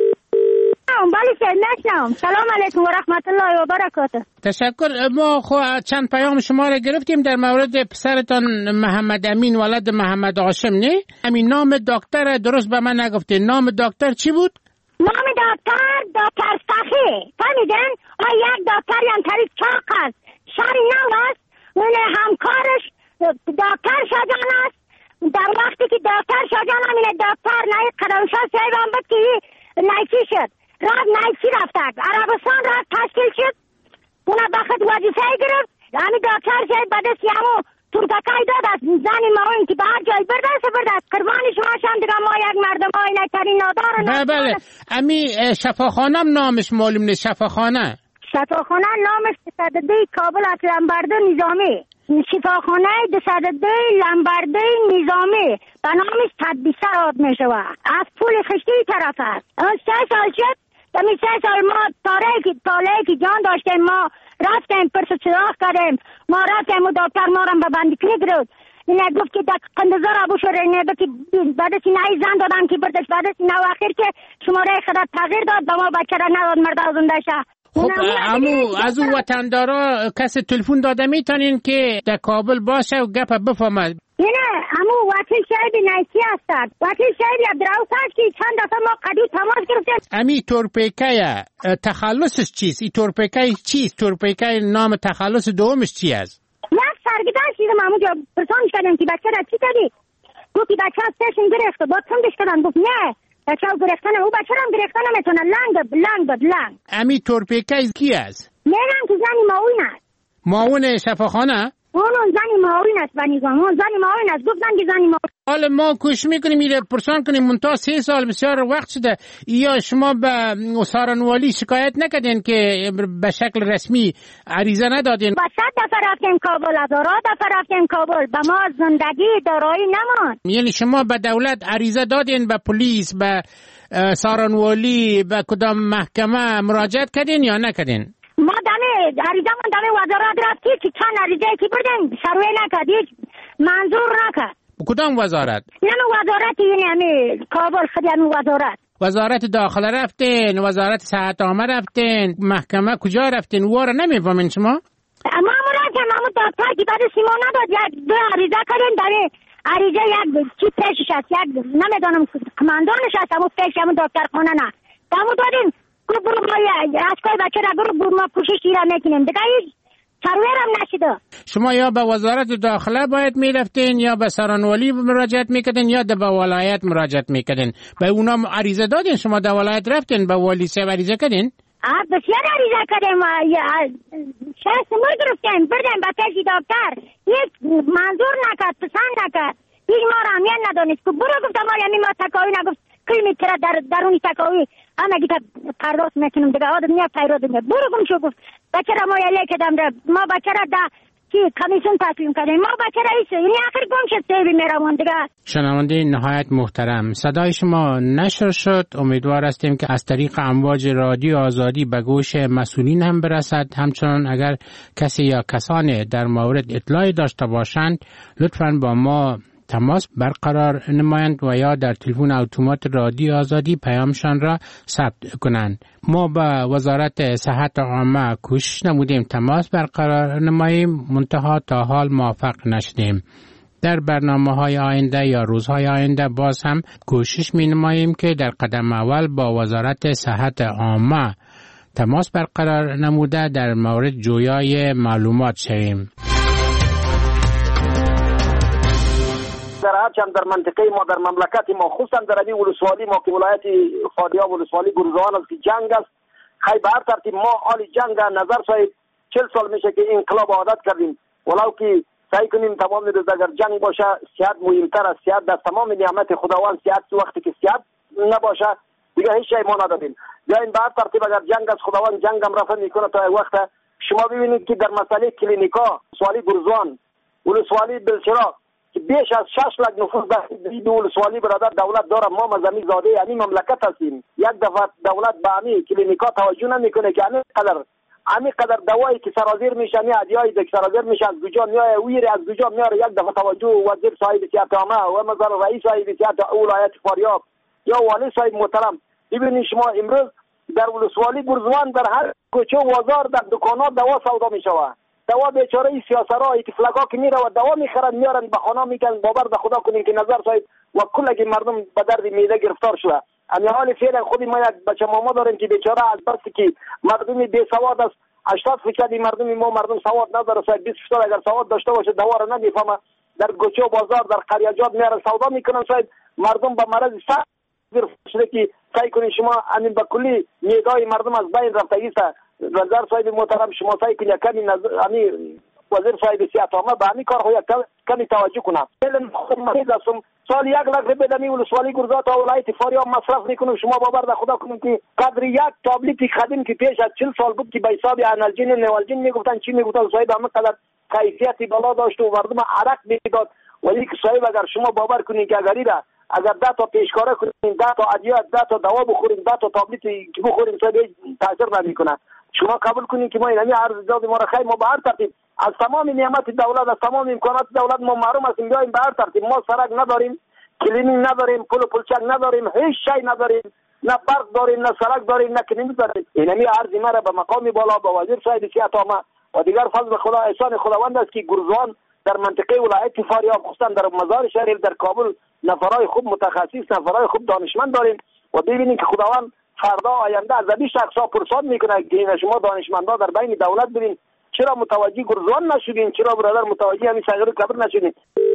بله سلام سلام علیکم و رحمت الله و برکاته. تشکر. ما خو چند پیام شما را گرفتیم در مورد پسرتان محمد امین ولد محمد هاشم. نه همین نام دکتر درست به من نگفته. نام دکتر چی بود؟ نام دکتر دکتر سخی. فهمیدن؟ آ یک دکتر یان طریق چاق است. شهر نو است. اون همکارش دکتر شجان است. در وقتی که دکتر شجان همین دکتر نه قدمشاه صاحب هم بود که نایچی شد. رفت نایچی رفتک. عربستان رفت تشکیل شد. اونا بخد وظیفه گرفت. همین دکتر صاحب بدست یامو تورتکای داد از زنی ما این که به هر جای برده است برده است. قربانی شما شم دیگه ما یک مردم های نکترین نادار. بله بله. امی شفاخانه نامش معلوم نیست. شفاخانه شفاخانه نامش دسدده کابل از لنبرده نظامی. شفاخانه دسدده لنبرده نظامی به نامش تدبیسه آد می شود. از پول خشتی طرف است. از سه سال شد دمی سه سال ما تاره که تاله که جان داشتیم ما رفتیم پرس چراغ کردیم. ما رفتیم و دکتر ما را به بندیکنی گرفت. اینه گفت که دک قندزه را بشور. اینه که بعدش اینه زن دادن که بردش بعدش اینه و آخر که شماره خدا تغییر داد به ما بچه را نداد مرده زنده شه. خب امو از اون وطندارا کسی تلفن داده میتونین که در کابل باشه و گپ بفهمد؟ نه امو وکیل شاید نیسی هستند. وکیل شاید عبدالرؤوف هست که چند دفعه ما قدیم تماس گرفتیم. امی تورپیکه تخلصش چیست؟ این تورپیکه چیست؟ تورپیکه نام تخلص دومش چی است؟ یک سرگدن چیزم امو جا پرسانش کردیم که بچه را چی کردی؟ گفت که بچه از سشن گرفت با تندش کردن. گفت نه بچه ها گرفتن او بچه را هم گرفتن نمیتونه. لنگ لنگ بد لنگ. امی تورپیکه کی است؟ میرم که زنی معاون است. معاون شفاخانه؟ اون زنی معاون است بنیگم. اون زنی معاون است. گفتن که زنی معاون. حالا ما کوشش میکنیم میره پرسان کنیم منتها سه سال بسیار وقت شده. یا شما به سارنوالی شکایت نکردین که به شکل رسمی عریضه ندادین؟ با صد دفعه دفعه رفتیم کابل، هزارها دفعه رفتیم کابل، به ما زندگی دارایی نماند. یعنی شما به دولت عریضه دادین، به پلیس، به سارنوالی، به کدام محکمه مراجعت کردین یا نکردین؟ ما دمی عریضه من دمی وزارت رفتی که چند عریضه کی بردیم سروی نکرد، منظور نکرد. کدام وزارت؟ یعنی وزارت یعنی همی کابل خود یعنی وزارت وزارت داخله رفتین، وزارت صحت عامه رفتین، محکمه کجا رفتین؟ واره نمیفهمین شما؟ ما مراتب ما دکتر که بعد سیما نداد، یک دو عریضه کردیم دمی عریضه یک چی پیشش هست، یک نمیدانم کماندار نشست همون پیش همون دکتر خانه نه دمو دادیم که برو ما از کوی بچه را برو برو ما کوشش دیره میکنیم دیگه هیچ سرویر هم نشده. شما یا به وزارت داخله باید میرفتین یا به سارنوالی مراجعت میکردین یا به ولایت مراجعت میکردین. به اونا عریضه دادین؟ شما در ولایت رفتین به والی صاحب عریضه کردین؟ آه بسیار عریضه کردیم، شخص ما گرفتیم بردیم به پیش دکتر، یک منظور نکرد، پسند نکرد، هیچ ما را همیان ندانست که برو گفتم ما یعنی ما تکاوی نگفت کیلومتر در درونی تکاوی همه گیتا پرداخت میکنم دیگه آدم نیا پیراد میکنم برو گم شو گفت بچه را ما یلی کدم را ما بچه را دا که کمیسون تسلیم کردیم ما بچه را ایسه یعنی آخر گم شد سیبی میرمون دیگه. شنونده نهایت محترم، صدای شما نشر شد. امیدوار هستیم که از طریق امواج رادیو آزادی به گوش مسئولین هم برسد. همچنان اگر کسی یا کسانی در مورد اطلاعی داشته باشند لطفاً با ما تماس برقرار نمایند و یا در تلفن اتومات رادیو آزادی پیامشان را ثبت کنند. ما با وزارت صحت عامه کوشش نمودیم تماس برقرار نماییم، منتها تا حال موفق نشدیم. در برنامه‌های آینده یا روزهای آینده باز هم کوشش می نماییم که در قدم اول با وزارت صحت عامه تماس برقرار نموده در مورد جویای معلومات شویم. در هرچند در منطقه ما در مملکت ما خصوصا در این ولسوالی ما که ولایت فاریاب ولسوالی گرزوان است که جنگ است، خیلی به هر ترتیب ما حال جنگ نظر صاحب چل سال میشه که انقلاب عادت کردیم، ولو که سعی کنیم تمام روز اگر جنگ باشه صحت مهمتر است، صحت در تمام نعمت خداوند، صحت وقتی که صحت نباشه دیگه هیچ شی ما نداریم. بیاین به هر ترتیب اگر جنگ از خداوند جنگ هم رفع میکنه تا وقت شما ببینید که در مسئله کلینیکا ولسوالی گرزوان ولسوالی بلچراغ که بیش از شش لاک نفوس در این ولسوالی برادر دولت داره، ما مزمی زاده یعنی مملکت هستیم. یک دفعه دولت به همین کلینیکا توجه نمیکنه که همین قدر همین قدر دوایی که سرازیر میشه، همین ادیایی که سرازیر میشه از کجا میاد، ویر از کجا میاره، یک دفعه توجه وزیر صاحب صحت عامه و مثلا رئیس صاحب صحت ولایت فاریاب یا والی صاحب محترم ببینید شما امروز در ولسوالی گرزوان در هر کوچه و بازار در دکانات دوا سودا میشود. دوا بیچاره سیاسرای که فلگا که میره و دوا میخرن میارن به خانه میگن باور به خدا کنین که نظر صاحب و کلگی مردم به درد معده گرفتار شده. امی حال فعلا خودی ما یک بچه ماما داریم که بیچاره از بس که مردم بی سواد است، هشتاد فیصد مردم ما مردم سواد نداره، صاحب بیست فیصد اگر سواد داشته باشه دوا رو نمیفهمه، در کوچه و بازار در قریاجات میارن سودا میکنن، صاحب مردم به مرض سخت گرفته که سعی کنین شما همین به کلی میدای مردم از بین رفتگی است. وزیر صاحب محترم شما سعی کنید کمی همین وزیر صاحب صحت عامه به همین کار های کمی توجه کنم. فعلا خود مریض هستم، سال یک لاک روپیه بدمی ولسوالی گرزا تا ولایت فاریاب مصرف میکنم. شما باور به خدا کنید که قدر یک تابلیت خدیم که پیش از چل سال بود که به حساب انالژین و نوالژین میگفتن چی میگفتن، صاحب همه قدر کیفیت بالا داشت و مردم عرق میداد. ولی که صاحب اگر شما باور کنید که اگر ایرا اگر ده تا پیشکاره کنیم، ده تا ادویه، ده تا دوا بخوریم، ده تا تابلیت که بخوریم صاحب تاثیر نمیکنه. شما قبول کنید که ما اینمی عرض داد ما را خیلی ما به هر ترتیب از تمام نعمت دولت از تمام امکانات دولت ما محروم هستیم. بیایم به هر ترتیب ما سرک نداریم، کلینیک نداریم، پل و پلچک نداریم، هیچ شی نداریم، نه برق داریم، نه سرک داریم، نه کلینیک داریم. اینمی عرض ما را به مقام بالا با وزیر صاحب صحت عامه و دیگر فضل خدا احسان خداوند است که گرزوان در منطقه ولایت فاریاب خصوصا در مزار شهر در کابل نفرای خوب متخصص، نفرای خوب دانشمند داریم و ببینید که خداوند فردا آینده از بیش اقصا پرسان میکنه که شما دانشمندا در بین دولت برین چرا متوجه گرزوان نشدین، چرا برادر متوجه همین صغیر کبر نشدین.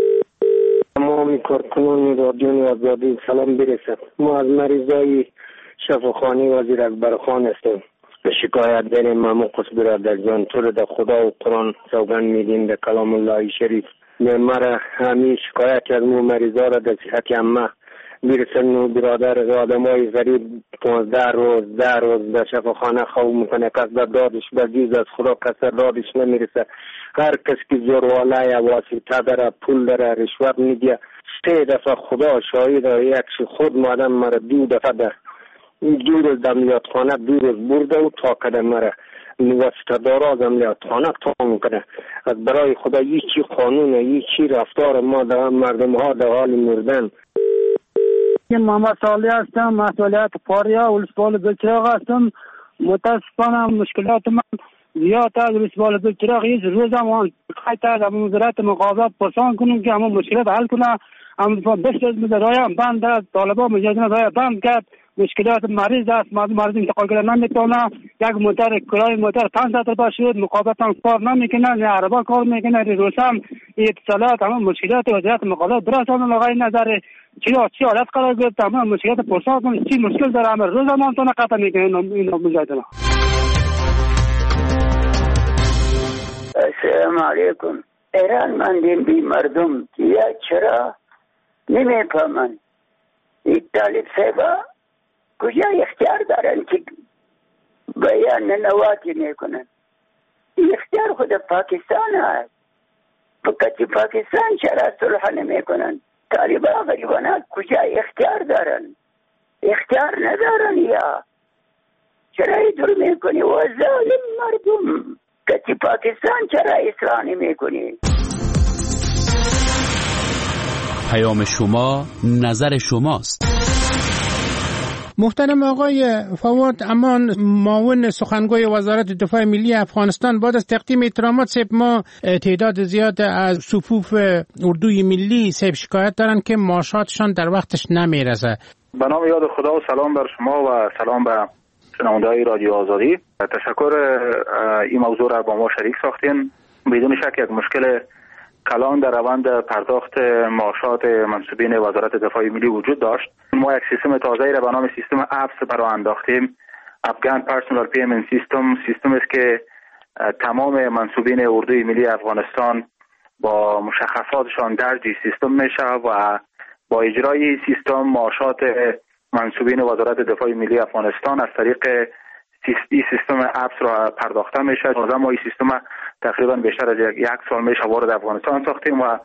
تمام کارکنان رادیو آزادی سلام برسد. ما از مریضای شفاخانه وزیر اکبر خان هستیم. به شکایت داریم ماموقس برادر جان تو رو در خدا و قرآن سوگند میدیم در کلام الله شریف. مرا همین شکایت از مو مریضا را در صحت عامه میرسن و برادر آدمای غریب پانزده روز ده روز در شفاخانه خواب میکنه، کس در دادش بجیز از خدا کس دادش نمیرسه. هر کس که زورواله یا واسطه داره، پول داره، رشوت میگه. سه دفعه خدا شاهد یکش خود مادم مرا دو دفعه در دو روز عملیاتخانه دو روز برده و تا کده مرا واسطه داره از عملیاتخانه تا میکنه. از برای خدا یه چی قانونه، یه چی رفتار ما در مردم ها در حال مردن. من محمد صالح هستم، مسئولیت پاریا ولسوالی بلچراغ هستم. متاسفانه مشکلات من زیاد از ولسوالی بلچراغ هیچ روز هم خیلی از وزارت مقابله پرسان کنیم که همون مشکلات حل کنه. اما بسیار از رای بند است، طالبان مجاهدین رای بند کرد. مشکلات مریض است، مریض انتقال کردن نمیتونه. یک موتر کرای موتر پانصد تا شد، مقابلت هم کار نمیکنه، نه عربا کار میکنه، روشن اتصالات همون مشکلات وزارت مقابله درست آن لغای نظر چرا چی حالت قرار گرفت. همون مشکلات پرسان کنه چی مشکل داره، همه روز هم تو نقطه میکنه این مجاهدین. السلام علیکم. ایران مندیم بی مردم یا چرا نمیفهمن این طالب صاحبا کجا اختیار دارن که بیان نواتی میکنن. اختیار خود پاکستان هست، فقط پاکستان چرا صلح نمیکنن؟ طالبا غریبان کجا اختیار دارن؟ اختیار ندارن یا چرا اینطور میکنی؟ و ظالم مردم که پاکستان چرا اصلاح نمیکنی؟ پیام شما نظر شماست. محترم آقای فواد امان، معاون سخنگوی وزارت دفاع ملی افغانستان، بعد از تقدیم احترامات سیب ما تعداد زیاد از صفوف اردوی ملی سیب شکایت دارن که معاشاتشان در وقتش نمیرسه. به نام یاد خدا و سلام بر شما و سلام به شنونده‌های رادیو آزادی. تشکر این موضوع را با ما شریک ساختین. بدون شک یک مشکل کلان در روند پرداخت معاشات منصوبین وزارت دفاع ملی وجود داشت. ما یک سیستم تازه‌ای را به نام سیستم ابس برای انداختیم. افغان پرسونال پیمنت سیستم، سیستم است که تمام منصوبین اردوی ملی افغانستان با مشخصاتشان درج سیستم میشه و با اجرای سیستم معاشات منصوبین وزارت دفاع ملی افغانستان از طریق این سیستم ابس را پرداخته میشه. تازه ما این سیستم تقریبا بیشتر از یک سال میشه وارد افغانستان ساختیم و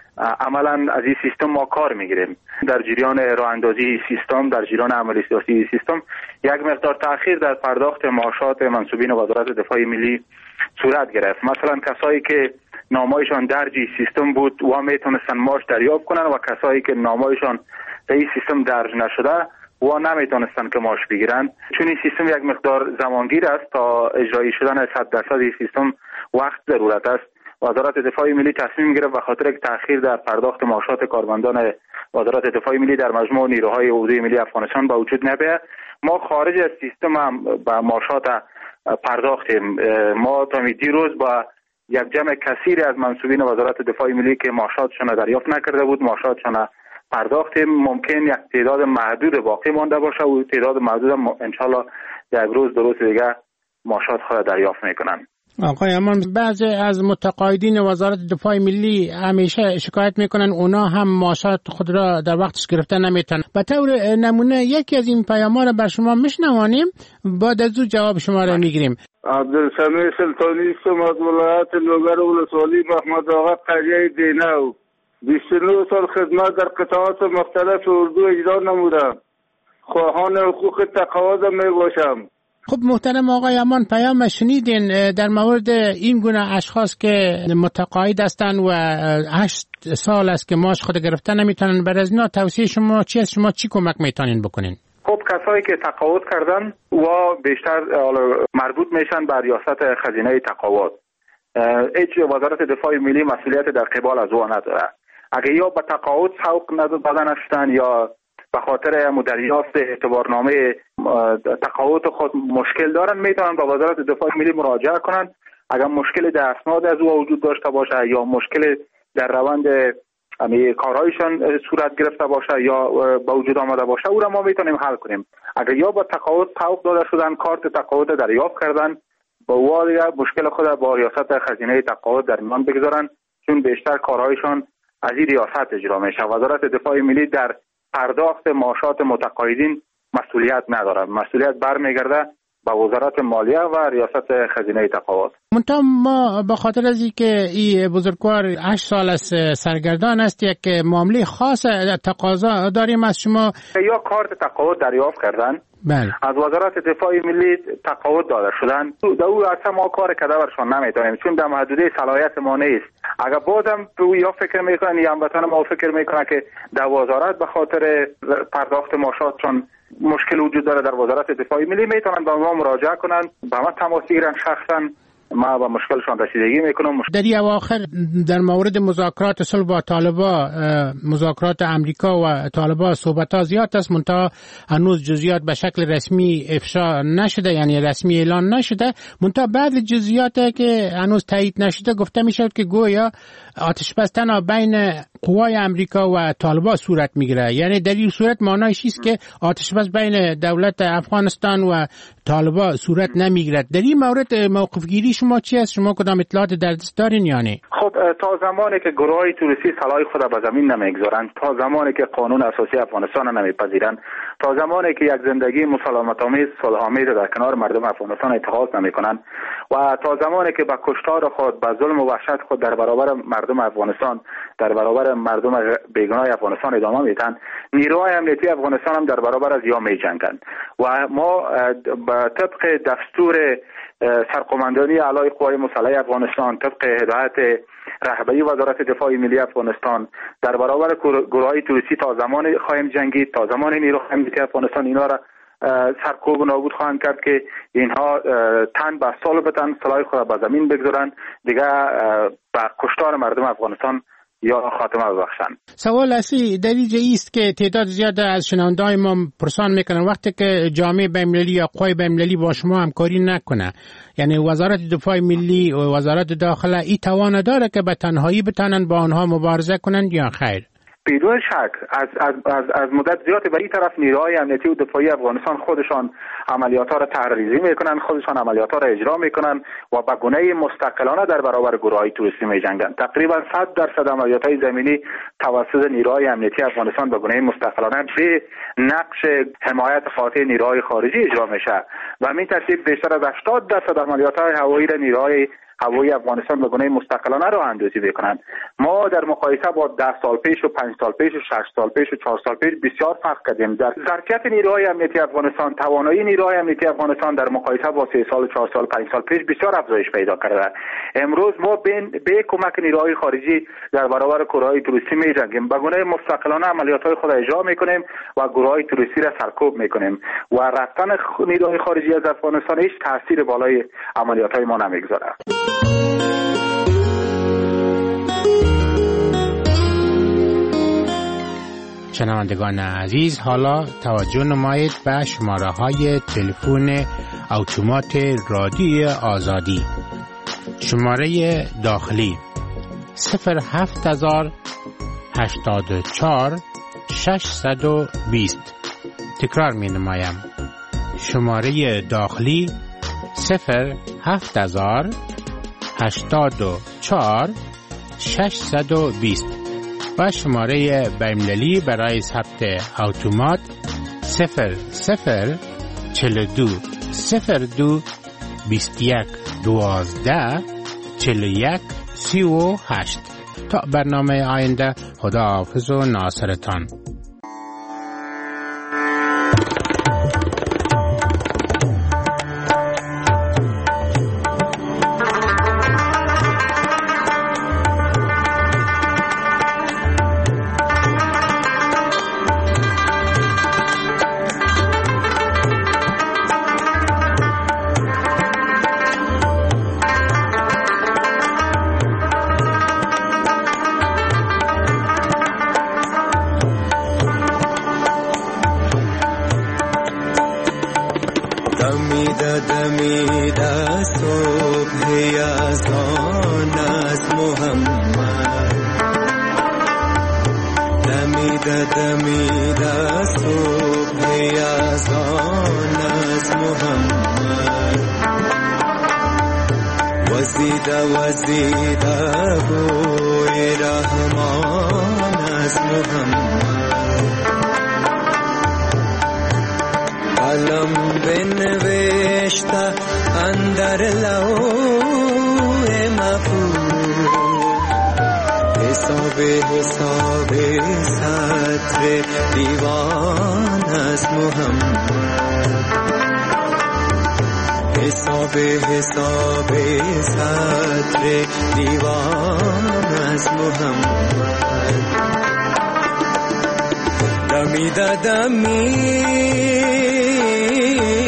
عملا از این سیستم ما کار میگیریم. در جریان راه اندازی سیستم، در جریان عملی سیاسی سیستم، یک مقدار تاخیر در پرداخت معاشات منصوبین وزارت دفاع ملی صورت گرفت. مثلا کسایی که نامایشان درج سیستم بود و میتونستن معاش دریافت کنن و کسایی که نامایشان در این سیستم درج نشده و نمیتونستن که معاش بگیرن. چون این سیستم یک مقدار زمانگیر است، تا اجرایی شدن صد درصد این سیستم وقت ضرورت است. وزارت دفاع ملی تصمیم گرفت به خاطر تأخیر در پرداخت معاشات کارمندان وزارت دفاع ملی در مجموع نیروهای اردوی ملی افغانستان به وجود نبیاید. ما خارج از سیستم هم به معاشات پرداختیم. ما تا دیروز با یک جمع کثیری از منصوبین وزارت دفاع ملی که معاشاتشان دریافت نکرده بود معاشاتشان پرداختیم. ممکن یک تعداد محدود باقی مانده باشه و تعداد محدود هم انشالله یک روز دو روز دیگه معاشات خود دریافت میکنن. آقای امان، بعضی از متقاعدین وزارت دفاع ملی همیشه شکایت میکنن اونا هم معاشات خود را در وقتش گرفته نمیتونن. به طور نمونه یکی از این پیام‌ها را بر شما میشنوانیم، بعد از او جواب شما را میگیریم. عبدالسمیع سلطانی استم از ولایت لوگر ولسوالی محمد آقا قریه دینو. بیست و نه سال خدمت در قطاعات مختلف اردو اجرا نمودم. خواهان حقوق تقاعد می باشم. خب محترم آقای امان، پیام شنیدین در مورد این گونه اشخاص که متقاعد هستند و هشت سال است که معاش خود گرفتن نمیتونن. برای از اینا توصیه شما چی است؟ شما چی کمک میتونین بکنین؟ خب کسایی که تقاعد کردن و بیشتر مربوط میشن به ریاست خزینه تقاعد، هیچ وزارت دفاع ملی مسئولیت در قبال از او نداره. اگه یا به تقاعد سوق ندادن هستن یا به خاطر دریافت اعتبارنامه تقاعد خود مشکل دارن، میتونن به وزارت دفاع ملی مراجعه کنن. اگر مشکل در اسناد از او وجود داشته باشه یا مشکل در روند کارهایشان صورت گرفته باشه یا به وجود آمده باشه، او را ما میتونیم حل کنیم. اگر یا با تقاعد سوق داده شدن، کارت تقاعد دریافت کردن، با او مشکل خود با ریاست خزینه تقاعد در میان بگذارن، چون بیشتر کارهایشان از این ریاست اجرا میشه. وزارت دفاع ملی در پرداخت معاشات متقاعدین مسئولیت ندارد. مسئولیت برمیگرده به وزارت مالیه و ریاست خزینه تقاعد. منتها ما به خاطر از اینکه این بزرگوار هشت سال است سرگردان است، یک معامله خاص تقاضا داریم از شما. یا کارت تقاعد دریافت کردن، بله، از وزارت دفاع ملی تقاعد داده شدن، در او اصلا ما کار کده برشان نمیتونیم چون در محدوده صلاحیت ما نیست. اگر بازم یا فکر میکنن یا هموطن ما فکر میکنن که در وزارت به خاطر پرداخت معاشات چون مشکل وجود داره در وزارت دفاع ملی، میتونن به ما مراجعه کنن، به ما تماس بگیرن، شخصا ما با مشکلشان رسیدگی میکنم. در این اواخر در مورد مذاکرات صلح با طالبان، مذاکرات امریکا و طالبان صحبت‌ها زیاد است، منتها هنوز جزئیات به شکل رسمی افشا نشده، یعنی رسمی اعلان نشده. منتها بعد جزئیاتی که هنوز تایید نشده گفته میشد که گویا آتش بس تنها بین قوای امریکا و طالبان صورت میگیره. یعنی در این صورت معنیش است که آتش بس بین دولت افغانستان و طالبان صورت نمیگیرد. در این مورد موقف گیری شما چی است؟ شما کدام اطلاعات در دست دارین یعنی؟ خب تا زمانی که گروهای توریستی سلاح خود به زمین نمیگذارند، تا زمانی که قانون اساسی افغانستان نمیپذیرند، تا زمانی که یک زندگی مسالمت آمیز صلح آمیز در کنار مردم افغانستان اتخاذ نمیکنند و تا زمانی که با کشتار خود، با ظلم و وحشت خود در برابر مردم افغانستان، در برابر مردم بیگناه افغانستان ادامه میدن، نیروهای امنیتی افغانستان هم در برابر از یا میجنگند و ما به طبق دستور سرقماندانی اعلای قوای مسلح افغانستان، طبق هدایت رهبری وزارت دفاع ملی افغانستان در برابر گروهای توریستی تا زمان خواهیم جنگید، تا زمان نیروهای امنیتی افغانستان اینا را سرکوب و نابود خواهند کرد که اینها تن به سال بتن، سلاح خود به زمین بگذارند، دیگه به کشتار مردم افغانستان یا خاتمه ببخشند. سوال اصلی در اینجا است که تعداد زیاد از شنونده‌های ما پرسان میکنن وقتی که جامعه بین‌المللی یا قوای بین‌المللی با شما همکاری نکنه، یعنی وزارت دفاع ملی و وزارت داخله این توان داره که به تنهایی بتونن با آنها مبارزه کنند یا خیر؟ بدون شک از از از, از مدت زیادی به این طرف نیروهای امنیتی و دفاعی افغانستان خودشان عملیات‌ها را تحریزی میکنن، خودشان عملیات‌ها را اجرا میکنن و به گونه مستقلانه در برابر گروه‌های توریستی میجنگند. تقریبا صد درصد عملیات‌های زمینی توسط نیروهای امنیتی افغانستان به گونه مستقلانه به نقش حمایت خاطر نیروهای خارجی اجرا میشه و همین ترتیب بیشتر از هشتاد درصد عملیات‌های هوایی را نیروهای هوایی افغانستان به گونه مستقلانه راه اندازی بکنند. ما در مقایسه با ده سال پیش و پنج سال پیش و شش سال پیش و چهار سال پیش بسیار فرق کردیم. در ظرفیت نیروهای امنیتی افغانستان، توانایی نیروهای امنیتی افغانستان در مقایسه با سه سال، چهار سال، پنج سال پیش بسیار افزایش پیدا کرده. امروز ما به کمک نیروهای خارجی در برابر گروه‌های توریستی می‌جنگیم. به گونه مستقلانه عملیات‌های خود اجرا می‌کنیم و گروه‌های توریستی را سرکوب می‌کنیم و رفتن نیروهای خارجی از افغانستان هیچ تاثیر بالای عملیات‌های ما نمی‌گذاره. شنوندگان عزیز، حالا توجه نمایید به شماره های تلفن اتومات رادیو آزادی. شماره داخلی صفر هفت هزار هشتاد و چهار ششصد و بیست. تکرار می نمایم. شماره داخلی صفر هفت هزار هشتاد و چهار ششصد و بیست و شماره بین‌المللی برای ثبت اتومات صفر صفر چهل و دو صفر دو بیست و یک دوازده چهل و یک سی و هشت. تا برنامه آینده، خداحافظ و ناصرتان. بوی رحمان از محمد قلم بنوشته اندر لوح محفوظ حساب حساب سطر دیوان از محمد حساب حساب سطر دیوان از محمد دمی دمی